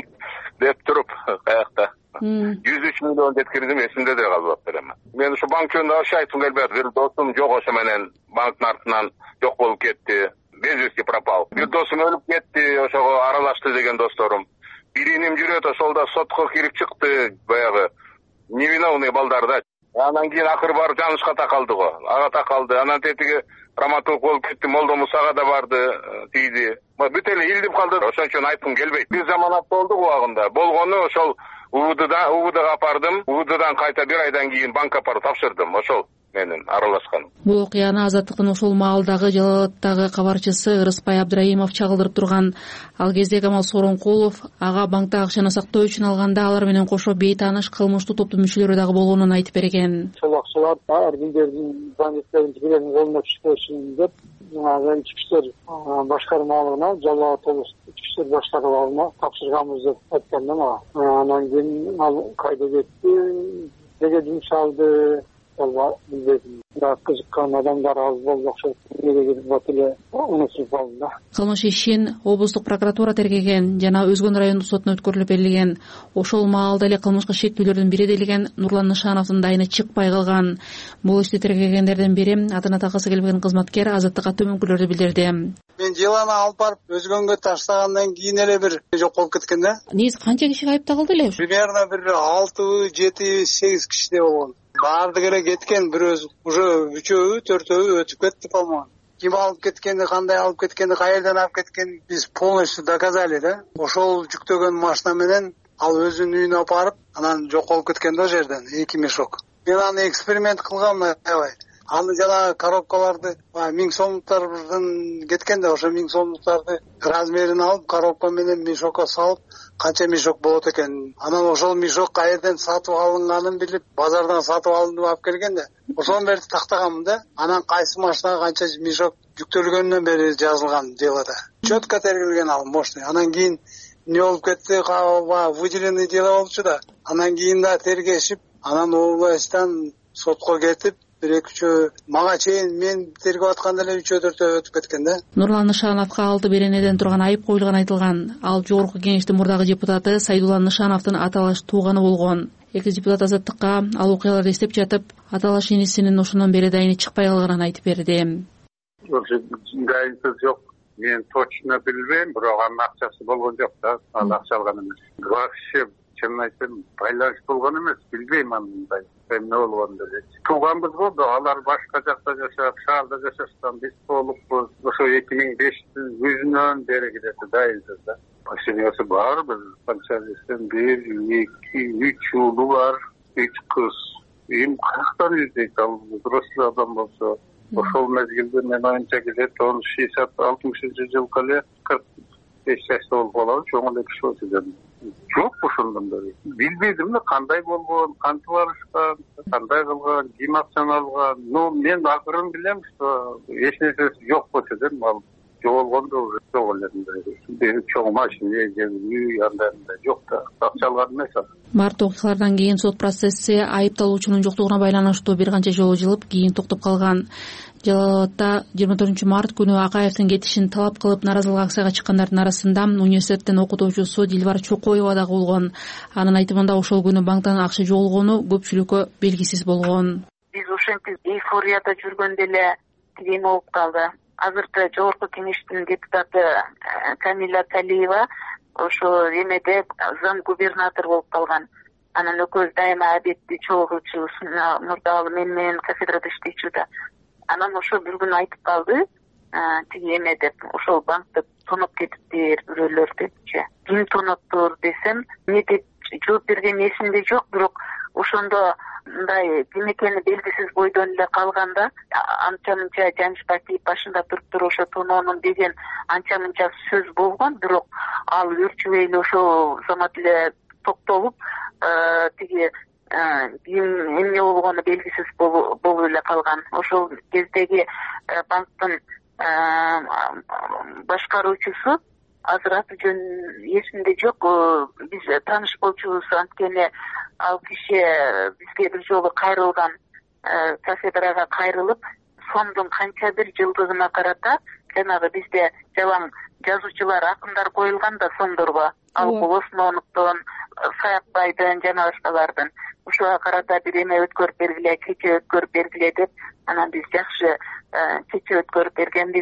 S11: деп туруп, каякта. жүз үч миллион жеткирдим, эсимде деле калып берем. Мен ушу банк жөнүндө ошо айткым келбейт. Бир досум жок ошо менен банктын артынан жок болуп кетти. Без вести пропал. Бир досум өлүп кетти, ошого аралашты деген досторум. Бириним жүрөт, ошол да сотко кирип чыкты, баягы невиновный балдарда. Анан кийин акыры барып жанышка такалды го. Ага такалды. Анан тетиги Раматуллов болуп кетти, Молдо Мусага да барды, тийди. Бүт эле илдип калды. Ошон айткым келбейт. Бир заманат болду убагында. Болгону ошол УВДда, УВДга апардым. УВДдан кайта бир айдан кийин банкка апарып тапшырдым. Ошол менин аралашкан.
S9: Бул окуяны Азаттыктын ошол маалдагы Жалал Абадтагы кабарчысы Ырыспай Абдраимов чагылдырып турган. Ал кезде Камал Соронкулов ага банкта акчаны сактоо үчүн алганда алар менен кошо бейтааныш кылмыштуу топтун мүчөлөрү дагы болгонун айтып берген.
S12: Ошол акчалар ар бирлердин бандиттердин тигилерин колуна түшпөсүн үчүн деп жанагы ички иштер башкармалыгына, Жалал Абад облустук ички иштер башкармалыгына тапшырганбыз деп айткан да мага. Анан кийин ал кайда кетти, неге жумуш алды, алба билбедим. Бирок кызыккан адамдар аз болду окшойт. Неге бат эле унутуп калдым да.
S9: Кылмыш ишин облустук прокуратура тергеген жана Өзгөн райондук сотуна өткөрүлүп берилген. Ошол маалда эле кылмышка шектүүлөрдүн бири делген Нурлан Нышановдун дайыны чыкпай калган. Бул ишти тергегендерден бири атына такасы келбеген кызматкер Азаттыкка төмөнкүлөрдү билдирди.
S12: Мен жыланы алып барып Өзгөнгө таштагандан кийин эле бир жоголуп кеткен да.
S9: Негизи канча киши айыпталды эле?
S12: Примерно бир алты, жети, сегиз кишиде болгон. Баардыгы эле кеткен, бирөөсү уже үчөө, төртөө өтүп кетти, по-моему. Ким алып кеткенди, кандай алып кеткенди, каерден алып кеткенин биз полностью доказали да. Ошол жүктөгөн машина менен ал өзүнүн үйүнө алып барып, анан жок болуп кеткен да жерден, эки мешок. Мен аны эксперимент кылгам, аябай. Аны жана коробкаларды миң сомдуктардан кеткен да, ошо миң сомдуктарды размерин алып, коробка менен мешокко салып, канча мешок болот экен. Анан ошол мешок каерден сатып алынганын билип, базардан сатып алынып алып келген да. Ошону бери тактаганмын да. Анан кайсы машинага канча мешок жүктөлгөнүнөн бери жазылган делода. Четко тергелген ал мощный. Анан кийин не болуп кетти, выделенный дело болчу да. Анан кийин да тергешип, анан областан сотко кетип, бир-экичөө мага чейин мен тергеп атканда эле үчөө төртөө өтүп кеткен да.
S9: Нурлан Нышановго алты беренеден турган айып коюлган айтылган. Ал жогорку кеңештин мурдагы депутаты Сайдулла Нышановдун аталаш тууганы болгон. Эки депутат Азаттыкка ал окуяларды эстеп жатып, аталаш инисинин ошондон бери дайыны чыкпай калганын айтып берди.
S13: Дайынсыз жок. Мен точно билбейм, бирок анын акчасы болгон жок да. Ал акча алган эмес. Вообще чынын айтсам байланыш болгон эмес, билбейм андай эмне болгонун эле. Тууганбыз го, алар башка жакта жашап, шаарда жашашкан, биз толукпуз. Ошо эки миң бештин күзүнөн бери кирет дайынсыз да. Семьясы бар, биз канча десем бир, эки, үч уулу бар, үч кыз. Эми каяктан издейт, ал взрослый адам болсо. Ошол мезгилде мен оюнча келет, он шестьдесят алтымышынчы жылкы эле кырк беш жашта болуп калабы, чоң эле киши болчу. Жок ошондон бери. Билбейдим да кандай болгон, кантип барышкан, кандай кылган, ким акчаны алган. Ну, мен акырын билем, что эч нерсеси жок болчу деп ал жоголгондо жок эле чоң машина же үй андайында жок да акча алган эмес.
S9: март окуялардан кийин сот процесси айыпталуучунун жоктугуна байланыштуу бир канча жолу жылып кийин токтоп калган. Жалал абадта жыйырма төртүнчү март күнү Акаевдин кетишин талап кылып нааразылык акцияга чыккандардын арасында университеттин окутуучусу Дилбар Чокоева дагы болгон. Анын айтымында ошол күнү банктан акча жоголгону көпчүлүккө белгисиз болгон.
S8: Биз ошентип эйфорияда жүргөндө эле тиги болуп калды. Азыркы жогорку кеңештин депутаты Камила Талиева ошо эмеде зам губернатор болуп калган. Анан экөөбүз дайыма обедти чогулчубуз. Мурдагы мен менен кафедрада иштейчү да. Анан ошо бир күн айтып калды, тиги эме деп, ошол банкты тоноп кетиптир бирөөлөр депчи. Ким тоноптур десем, эмне деп жооп берген эсимде жок, бирок ошондо мындай ким экени белгисиз бойдон эле калганда, анча мынча Жанышбакиев башында туруптур ошо тоноонун деген анча мынча сөз болгон, бирок ал өрчүбөй эле ошол замат эле токтолуп, тиги ким эмне болгону белгисиз болуп эле калган. Ошол кездеги банктын башкаруучусу азыр аты жөн эсимде жок. Биз тааныш болчубуз, анткени ал киши бизге бир жолу кайрылган, кафедрага кайрылып, сомдун канчадыр жылдыгына карата жанагы бизде жалаң жазуучулар, акындар коюлган да сомдорго, Алпул Осмоновдон, Саякбайдын жана башкалардын. Ушуга карата бир эме өткөрүп бергиле, кече өткөрүп бергиле деп, анан биз жакшы кече өткөрүп бергенбиз.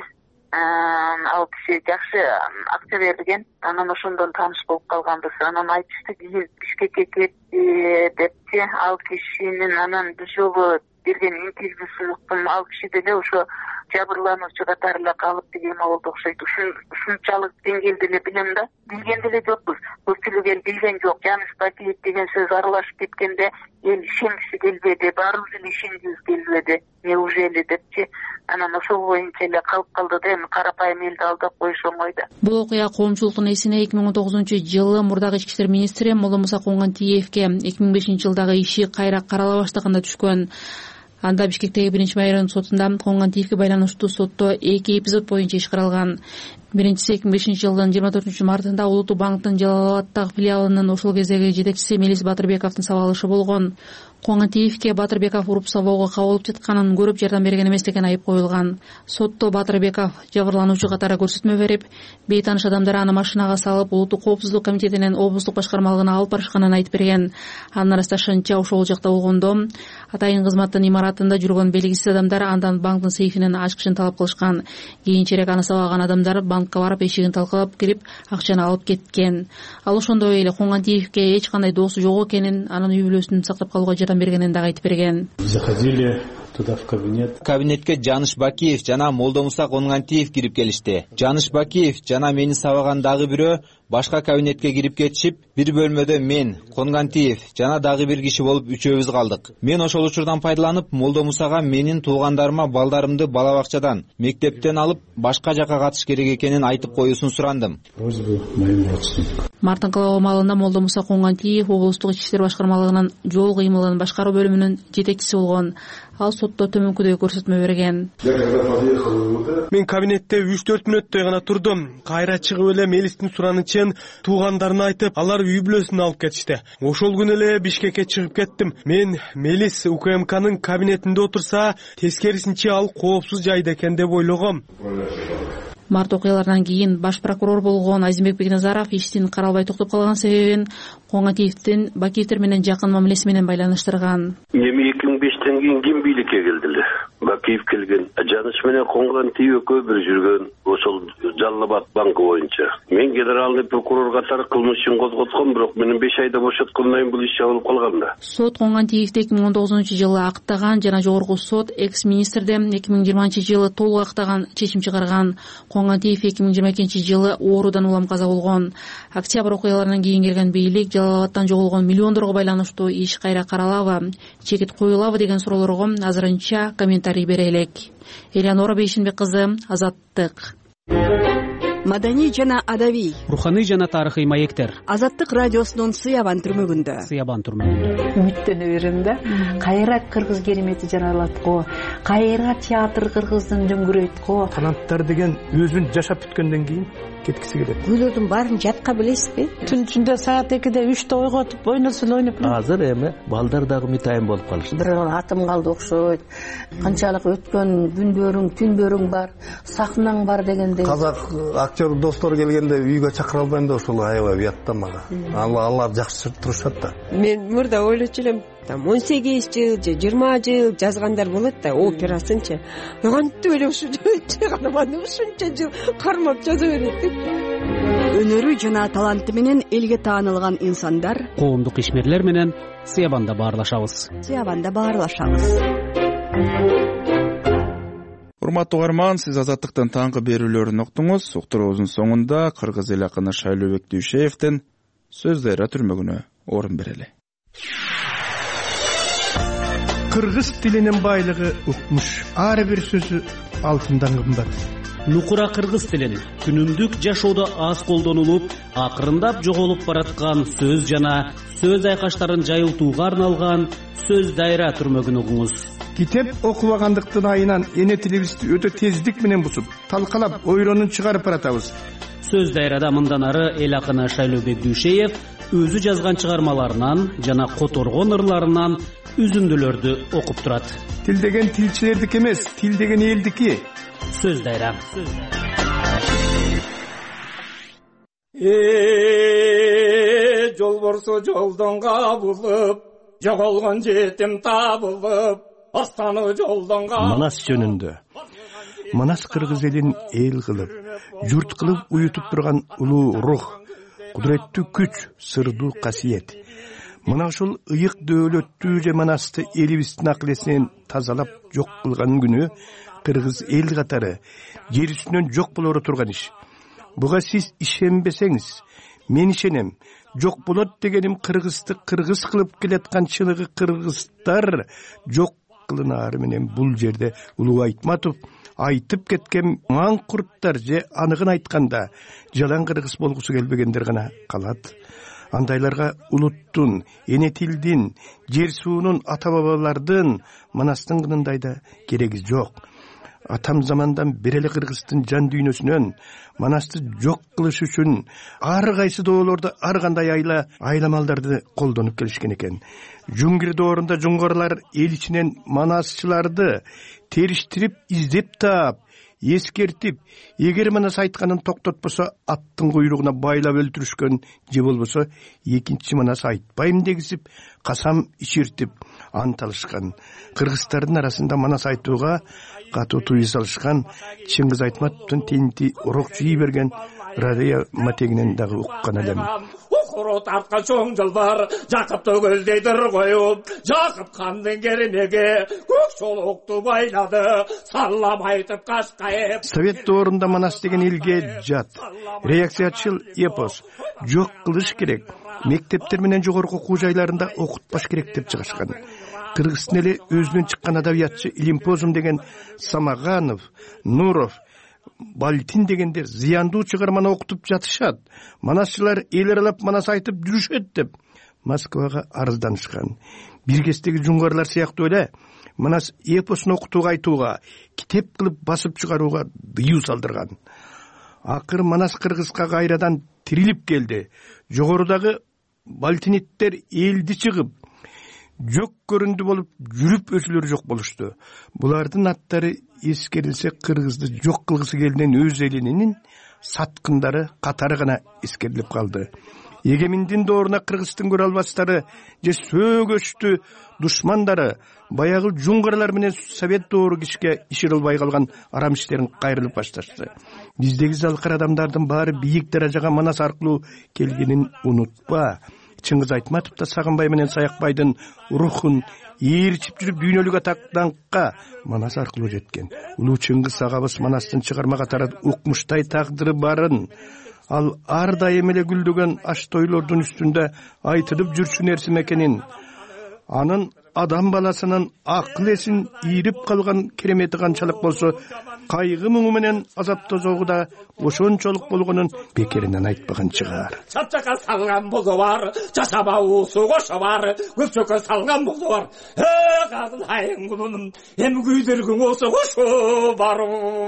S8: Ал киши жакшы акча берген, анан ошондон тааныш болуп калганбыз. Анан айтышты, кийин Бишкекке кетти депчи, ал кишинин анан бир жолу берген интервьюсун уктум. Ал киши деле ошо жабырлануучу катары эле калып деген болду окшойт. Ушунчалык деңгээлде эле билем да, билген деле жокпуз. Көпчүлүк эл билген жок. Жанышбакиев деген сөз аралашып кеткенде эл ишенгиси келбеди, баарыбыз эле ишенгибиз келбеди. Неужели депчи, анан ошол боюнча эле калып калды да, эми карапайым элди алдап коюш оңой да.
S9: Бул окуя коомчулуктун эсине эки миң он тогузунчу жылы мурдагы ички иштер министри Молдомуса Коңгантиевке эки миң бешинчи жылдагы иши кайра карала баштаганда түшкөн. Анда Бишкектеги биринчи майордун сотунда Коңгантиевке байланыштуу сотто эки эпизод боюнча иш каралган. Биринчиси эки миң бешинчи жылдын жыйырма төртүнчү мартында Улуттук банктын Жалал Абадтагы филиалынын ошол кездеги жетекчиси Мелис Батырбековдун сабалышы болгон. Коңгантиевке Батырбеков уруп сабоого кабылып жатканын көрүп жардам берген эмес деген айып коюлган. Сотто Батырбеков жабырлануучу катары көрсөтмө берип, бейтааныш адамдар аны машинага салып, Улуттук коопсуздук комитетинин облустук башкармалыгына алып барышканын айтып берген. Анын арасташынча ошол жакта болгондо атайын кызматтын имаратында жүргөн белгисиз адамдар андан банктын сейфинин ачкычын талап кылышкан. Кийинчерээк аны сабаган адамдар банкка барып эшигин талкалап кирип, акчаны алып кеткен. Ал ошондой эле Коңгантиевке эч кандай досу жок экенин, анын үй бүлөсүн сактап калууга жардам бергенин дагы айтып берген.
S15: Заходили туда в кабинет.
S16: Кабинетке Жанышбакиев жана Молдомуса Коңгантиев кирип келишти. Жанышбакиев жана мени сабаган дагы бирөө башка кабинетке кирип кетишип, бир бөлмөдө мен, Коңгантиев жана дагы бир киши болуп үчөөбүз калдык. Мен ошол учурдан пайдаланып, Молдомусага менин туугандарыма балдарымды бала бакчадан, мектептен алып, башка жака катыш керек экенин айтып коюусун сурандым.
S15: Просьбу моим родственникам.
S9: Мартын кылабы маалында Молдомуса Коңгантиев облустук ички иштер башкармалыгынын жол кыймылын башкаруу бөлүмүнүн жетекчиси болгон. Ал сотто төмөнкүдөй көрсөтмө берген.
S18: Мен кабинетте үч төрт мүнөттөй гана турдум. Кайра чыгып эле Мелистин суранычын туугандарына айтып, алар үй бүлөсүн алып кетишти. Ошол күнү эле Бишкекке чыгып кеттим. Мен Мелис УКМКнын кабинетинде отурса, тескерисинче ал коопсуз жайда экен деп ойлогом.
S9: Март окуяларынан кийин баш прокурор болгон Азимбек Бекназаров иштин каралбай токтоп калган себебин Коңгантиевдин Бакиевдер менен жакын мамилеси менен байланыштырган.
S25: Эми эки миң бештен кийин ким бийликке келди эле? Бакиев келген. Жаныш менен Коңгантиев экөө бир жүргөн ошол Жалал Абад банкы боюнча. Мен генеральный прокурор катары кылмыш ишин козготком, бирок менин беш айда бошоткондон кийин бул иш жабылып калган да.
S9: Сот Коңгантиевди эки миң он тогузунчу жылы актаган жана жогорку сот экс-министрди эки миң жыйырманчы жылы толук актаган чечим чыгарган. Коңгантиев эки миң жыйырма экинчи жылы оорудан улам каза болгон. Октябрь окуяларынан кийин келген бийлик Жалал Абадтан жоголгон миллиондорго байланыштуу иш кайра каралабы, чекит коюлабы деген суроолорго азырынча комментарий бере элек. Элеонора Бейшинбек кызы, Азаттык.
S24: маданий жана адабий,
S22: руханий жана тарыхый маектер.
S24: Азаттык радиосунун Сыябан түрмөгүндө.
S22: Сыябан түрмөгүндө.
S5: Үмүттөнө берем да. Кайра кыргыз керемети жаралат го. Кайра театр кыргыздын дөңгүрөйт го.
S17: Таланттар деген өзүн жашап бүткөндөн кийин кеткиси келет.
S24: Күйлөрдүн баарын жатка билесизби?
S5: Түн ичинде саат экиде үчтө ойготуп ойносун ойноп.
S17: Азыр эми балдар дагы митайым болуп калышты.
S5: Бир атым калды окшойт. Канчалык өткөн күндөрүң, түндөрүң бар, сахнаң бар дегенде.
S17: Казак актер достор келгенде үйгө чакыра албайм да ошол аябай уят да мага. Алар жакшы турушат да.
S19: Мен мурда ойлочу элем, там он сегиз жыл же жыйырма жыл жазгандар болот да, операсынчы. Кантип эле ушунча гана ушунча жыл кармап жаза берет деп.
S24: Өнөрү жана таланты менен элге таанылган инсандар,
S22: коомдук ишмерлер менен Сыябанда баарлашабыз.
S24: Сыябанда баарлашабыз.
S2: Урматтуу угарман, сиз Азаттыктын таңкы берүүлөрүн уктуңуз. Уктуруубуздун соңунда кыргыз эл акыны Шайлообек Дүйшеевдин Сөз Дайра түрмөгүнө орун берели.
S17: Кыргыз тилинин байлыгы укмуш. Ар бир сөзү алтындан кымбат.
S22: Нукура кыргыз тилин күнүмдүк жашоодо аз колдонулуп, акырындап жоголуп бараткан сөз жана сөз айкаштарын жайылтууга арналган Сөз Дайра түрмөгүн угуңуз.
S17: Китеп окубагандыктын айынан эне тилибизди өтө тездик менен бусуп, талкалап, ойронун чыгарып баратабыз.
S22: Сөз Дайрада мындан ары эл акыны Шайлообек Дүйшеев өзү жазган чыгармаларынан жана которгон ырларынан үзүндүлөрдү окуп турат.
S17: Тил деген тилчилердики эмес, тил деген элдики.
S22: Сөз Дайра.
S20: Э, жолборсо жолдон кабылып, жоголгон жетим табылып, астаны жолдон кабылып.
S17: Манас жөнүндө. Манас кыргыз элин эл кылып, журт кылып уютуп турган улуу рух, кудуреттүү күч, сырдуу касиет. Мына ушул ыйык дөөлөттүү же Манасты элибиздин акыл-эсинен тазалап жок кылган күнү кыргыз эл катары жер үстүнөн жок болору турган иш. Буга сиз ишенбесеңиз, мен ишенем. Жок болот дегеним кыргызды кыргыз кылып келаткан чыныгы кыргыздар жок кылынаары менен бул жерде Улуу Айтматов айтып кеткен маңкурттар же аныгын айтканда жалаң кыргыз болгусу келбегендер гана калат. Андайларга улуттун, эне тилдин, жер суунун, ата бабалардын, Манастын кынындай да кереги жок. Атам замандан бери эле кыргыздын жан дүйнөсүнөн Манасты жок кылыш үчүн ар кайсы доолордо ар кандай айла айламалдарды колдонуп келишкен экен. Жуңгир доорунда жуңгарлар эл ичинен Манасчыларды териштирип, издеп таап, эскертип, эгер Манас айтканын токтотпосо аттын куйругуна байлап өлтүрүшкөн же болбосо экинчи Манас айтпайм дегизип, касам ичиртип анталышкан. Кыргыздардын арасында Манас айтууга катуу туюу салышкан Чыңгыз Айтматовдун тинти урок жий берген Радия матегинен дагы уккан элем.
S20: Укуру тарткан чоң жол бар, Жакып төгөлдейдир коюп, Жакып кандын керинеге көк чолокту байлады, саллам айтып кашкайып.
S17: Совет доорунда Манас деген элге жат, реакциячыл эпос, жок кылыш керек, мектептер менен жогорку окуу жайларында окутпаш керек деп чыгышкан. Кыргыздын эле өзүнөн чыккан адабиятчы Илимпозум деген Самаганов, Нуров, Балтин дегендер зыяндуу чыгарманы окутуп жатышат. Манасчылар эл аралап Манас айтып жүрүшөт деп Москвага арызданышкан. Бир кездеги жуңгарлар сыяктуу эле Манас эпосун окутууга айтууга, китеп кылып басып чыгарууга дыюу салдырган. Акыр Манас кыргызга кайрадан тирилип келди. Жогорудагы балтиниттер элди чыгып, жок көрүндү болуп, жүрүп өзүлөрү жок болушту. Булардын аттары эскерилсе кыргызды жок кылгысы келген өз элинин саткындары катары гана эскерилип калды. Эгеминдин дооруна кыргыздын көрө албастары же сөөгөчтү душмандары баягы жуңгарлар менен совет доору кишке ишире албай калган арам иштерин кайрылып башташты. Биздеги залкар адамдардын баары бийик даражага Манас аркылуу келгенин унутпа. Чыңгыз Айтматов да Сагынбай менен Саякбайдын рухун ээрчип жүрүп дүйнөлүк атактанка Манас аркылуу жеткен. Улуу Чыңгыз агабыз Манастын чыгарма катары укмуштай тагдыры барын, ал ар дайым эле гүлдөгөн аш тойлордун үстүндө айтылып жүрчү нерсе экенин, анын адам баласынын акыл эсин ийрип калган керемети канчалык болсо, кайгы муңу менен азап тозогу да ошончолук болгонун бекеринен айтпаган чыгар.
S20: Чапчакка салган болсо бар, жашаба уусу кошо бар, көпчөккө салган болсо бар. Э, кадылайын кулунум, эми күйдүргүң болсо кошо бар.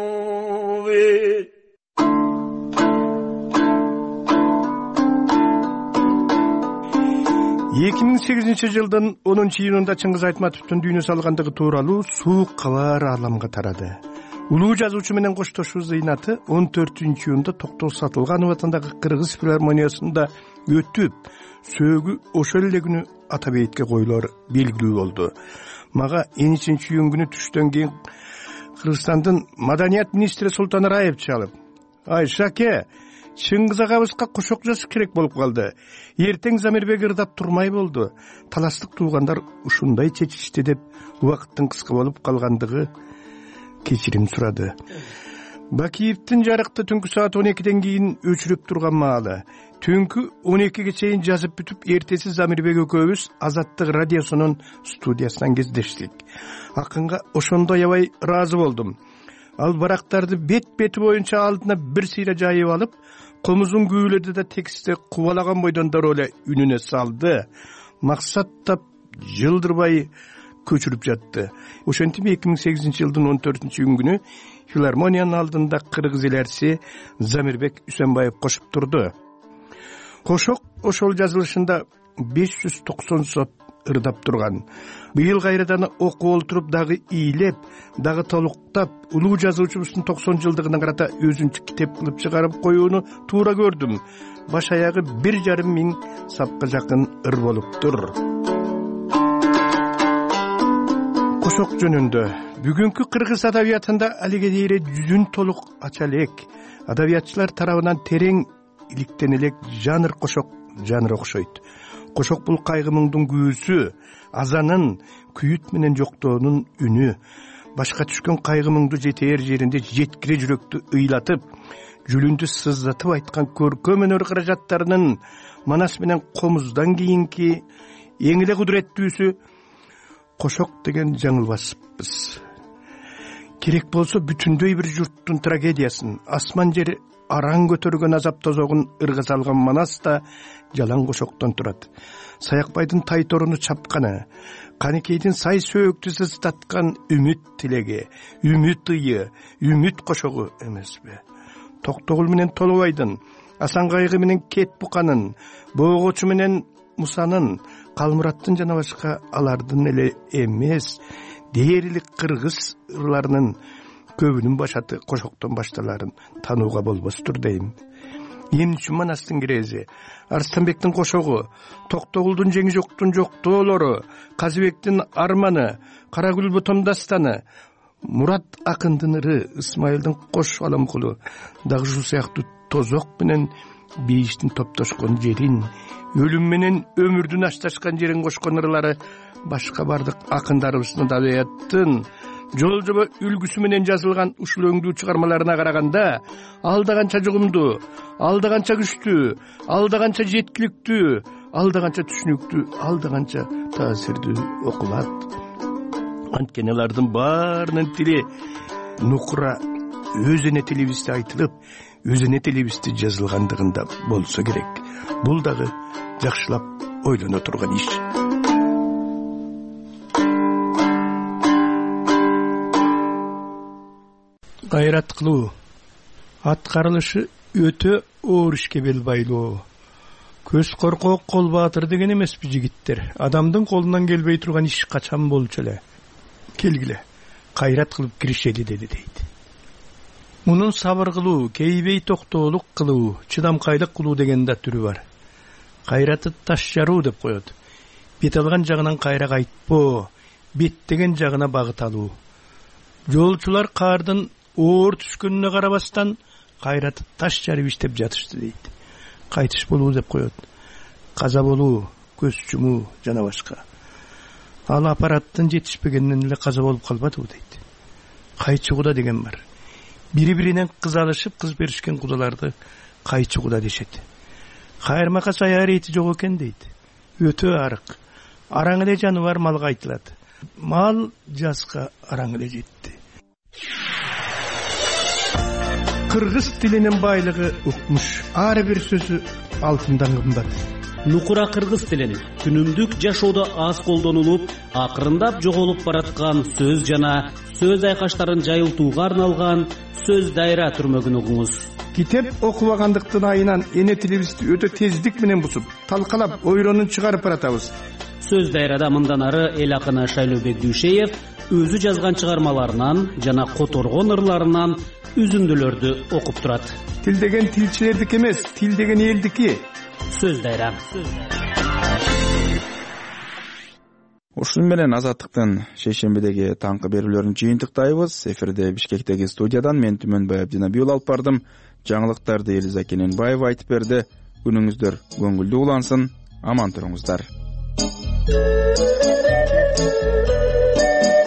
S17: эки миң сегизинчи жылдын онунчу июнунда Чыңгыз Айтматовдун дүйнө салгандыгы тууралуу суук кабар ааламга тарады. Улуу жазуучу менен коштошуу зыйнаты он төртүнчү июнда Токтол Сатылганов атындагы Кыргыз филармониясында өтүп, сөөгү ошол эле күнү ата бейитке коюлор белгилүү болду. Мага он үчүнчү июнь күнү түштөн кийин Кыргызстандын маданият министри Султан Раев чалып: "Ай Шаке, Чыңгыз агабызга кошок жазыш керек болуп калды. Эртең Замирбек ырдап турмай болду. Таластык туугандар ушундай чечишти" деп убакыттын кыска болуп калгандыгы кечирим сурады. Бакиевдин жарыкты түнкү саат он экиден кийин өчүрүп турган маалы. Түнкү он экиге чейин жазып бүтүп, эртеси Замирбек экөөбүз Азаттык радиосунун студиясынан кездештик. Акынга ошондо аябай ыраазы болдум. Ал барактарды бет-бети боюнча алдына бир сыйра жайып алып, комузун күүлөдү да текстте кубалаган бойдон дароо эле үнүнө салды. Максаттап жылдырбай көчүрүп жатты. Ошентип эки миң сегизинчи жылдын он төртүнчү июнь күнү филармониянын алдында кыргыз эл ээрчиси Замирбек Үсөнбаев кошуп турду. Кошок ошол жазылышында беш жүз токсон сот ырдап турган. Быйыл кайрадан окуп олтуруп дагы ийлеп, дагы толуктап, улуу жазуучубуздун токсон жылдыгына карата өзүнчө китеп кылып чыгарып коюуну туура көрдүм. Баш аягы бир жарым миң сапка жакын ыр болуптур. Кошок жөнүндө бүгүнкү кыргыз адабиятында алиге дейре жүзүн толук ача элек, адабиятчылар тарабынан терең иликтен элек жанр кошок жанры окшойт. Кошок бул кайгы муңдун күүсү, азанын күйүт менен жоктоонун үнү. Башка түшкөн кайгы муңду жетээр жеринде жеткире жүрөктү ыйлатып, жүлүндү сыздатып айткан көркөм өнөр каражаттарынын Манас менен Комуздан кийинки эң эле кудуреттүүсү кошок деген жаңылбаспыз. Керек болсо бүтүндөй бир журттун трагедиясын, асман жери араң көтөргөн азап тозогун ырга салган Манас да жалаң кошоктон турат. Саякбайдын тай торуну чапканы, Каникейдин сай сөөктү сыздаткан үмүт тилеги, үмүт ыйы, үмүт кошогу эмеспи. Токтогул менен Толобайдын, Асан Кайгы менен Кет Буканын, Боогочу менен Мусанын, Калмураттын жана башка алардын эле эмес, дээрлик кыргыз ырларынын көбүнүн башаты кошоктон башталарын танууга болбостур дейм. Эмчи Манастын кирези, Арстанбектин кошогу, Токтогулдун жеңи жоктун жоктоолору, Казыбектин арманы, Карагүл Ботом дастаны, Мурат акындын ыры, Исмайылдын кош аламкулу, дагы ушул сыяктуу тозок менен бейиштин топтошкон жерин, өлүм менен өмүрдүн ашташкан жерин кошкон ырлары башка бардык акындарыбыздын адабияттын жол жоба үлгүсү менен жазылган ушул өңдүү чыгармаларына караганда алда канча жугумдуу, алда канча күчтүү, алда канча жеткиликтүү, алда канча түшүнүктүү, алда канча таасирдүү окулат. Анткени алардын баарынын тили нукура өз эне тилибизде айтылып, өз эне тилибизде жазылгандыгында болсо керек. Бул дагы жакшылап ойлоно турган иш. Кайрат кылуу, аткарылышы өтө оор ишке бел байлоо. Көз коркок, кол баатыр деген эмеспи жигиттер. Адамдын колунан келбей турган иш качан болчу эле. Келгиле, кайрат кылып киришели деди дейт. Мунун сабыр кылуу, кейбей токтоолук кылуу, чыдамкайлык кылуу деген да түрү бар. Кайраты таш жаруу деп коет. Бет алган жагынан кайра кайтпоо, беттеген жагына багыт алуу. Жолчулар каардын оор түшкөнүнө карабастан кайраты таш жарып иштеп жатышты дейт. Кайтыш болуу деп коет. Каза болуу, көз жумуу жана башка. Ал аппараттын жетишпегенинен эле каза болуп калбадыбы дейт. Кайчы куда деген бар. Бири-биринен кыз алышып, кыз беришкен кудаларды кайчы куда дешет. Кайырмака сая рети жок экен дейт. Өтө арык. араң эле жаныбар малга айтылат. Мал жаска араң эле жетти. Кыргыз тилинин байлыгы укмуш. Ар бир сөзү алтындан кымбат.
S22: Нукура кыргыз тилин күнүмдүк жашоодо аз колдонулуп, акырындап жоголуп бараткан сөз жана сөз айкаштарын жайылтууга арналган сөз дайра түрмөгүн угуңуз.
S17: Китеп окубагандыктын айынан эне тилибизди өтө тездик менен бусуп, талкалап, ойронун чыгарып баратабыз.
S22: Сөз дайрада мындан ары эл акыны Шайлообек Дүйшеев өзү жазган чыгармаларынан жана которгон ырларынан үзүндүлөрдү окуп турат.
S17: Тил деген тилчилердики эмес, тил деген элдики.
S22: Сөз дайра.
S2: Ушун менен Азаттыктын шейшембидеги таңкы берүүлөрүн жыйынтыктайбыз. Эфирде Бишкектеги студиядан мен Түмөнбай Абдинабиул алып бардым. Жаңылыктарды Элиза Кененбаева айтып берди. Күнүңүздөр көңүлдүү улансын. Аман туруңуздар.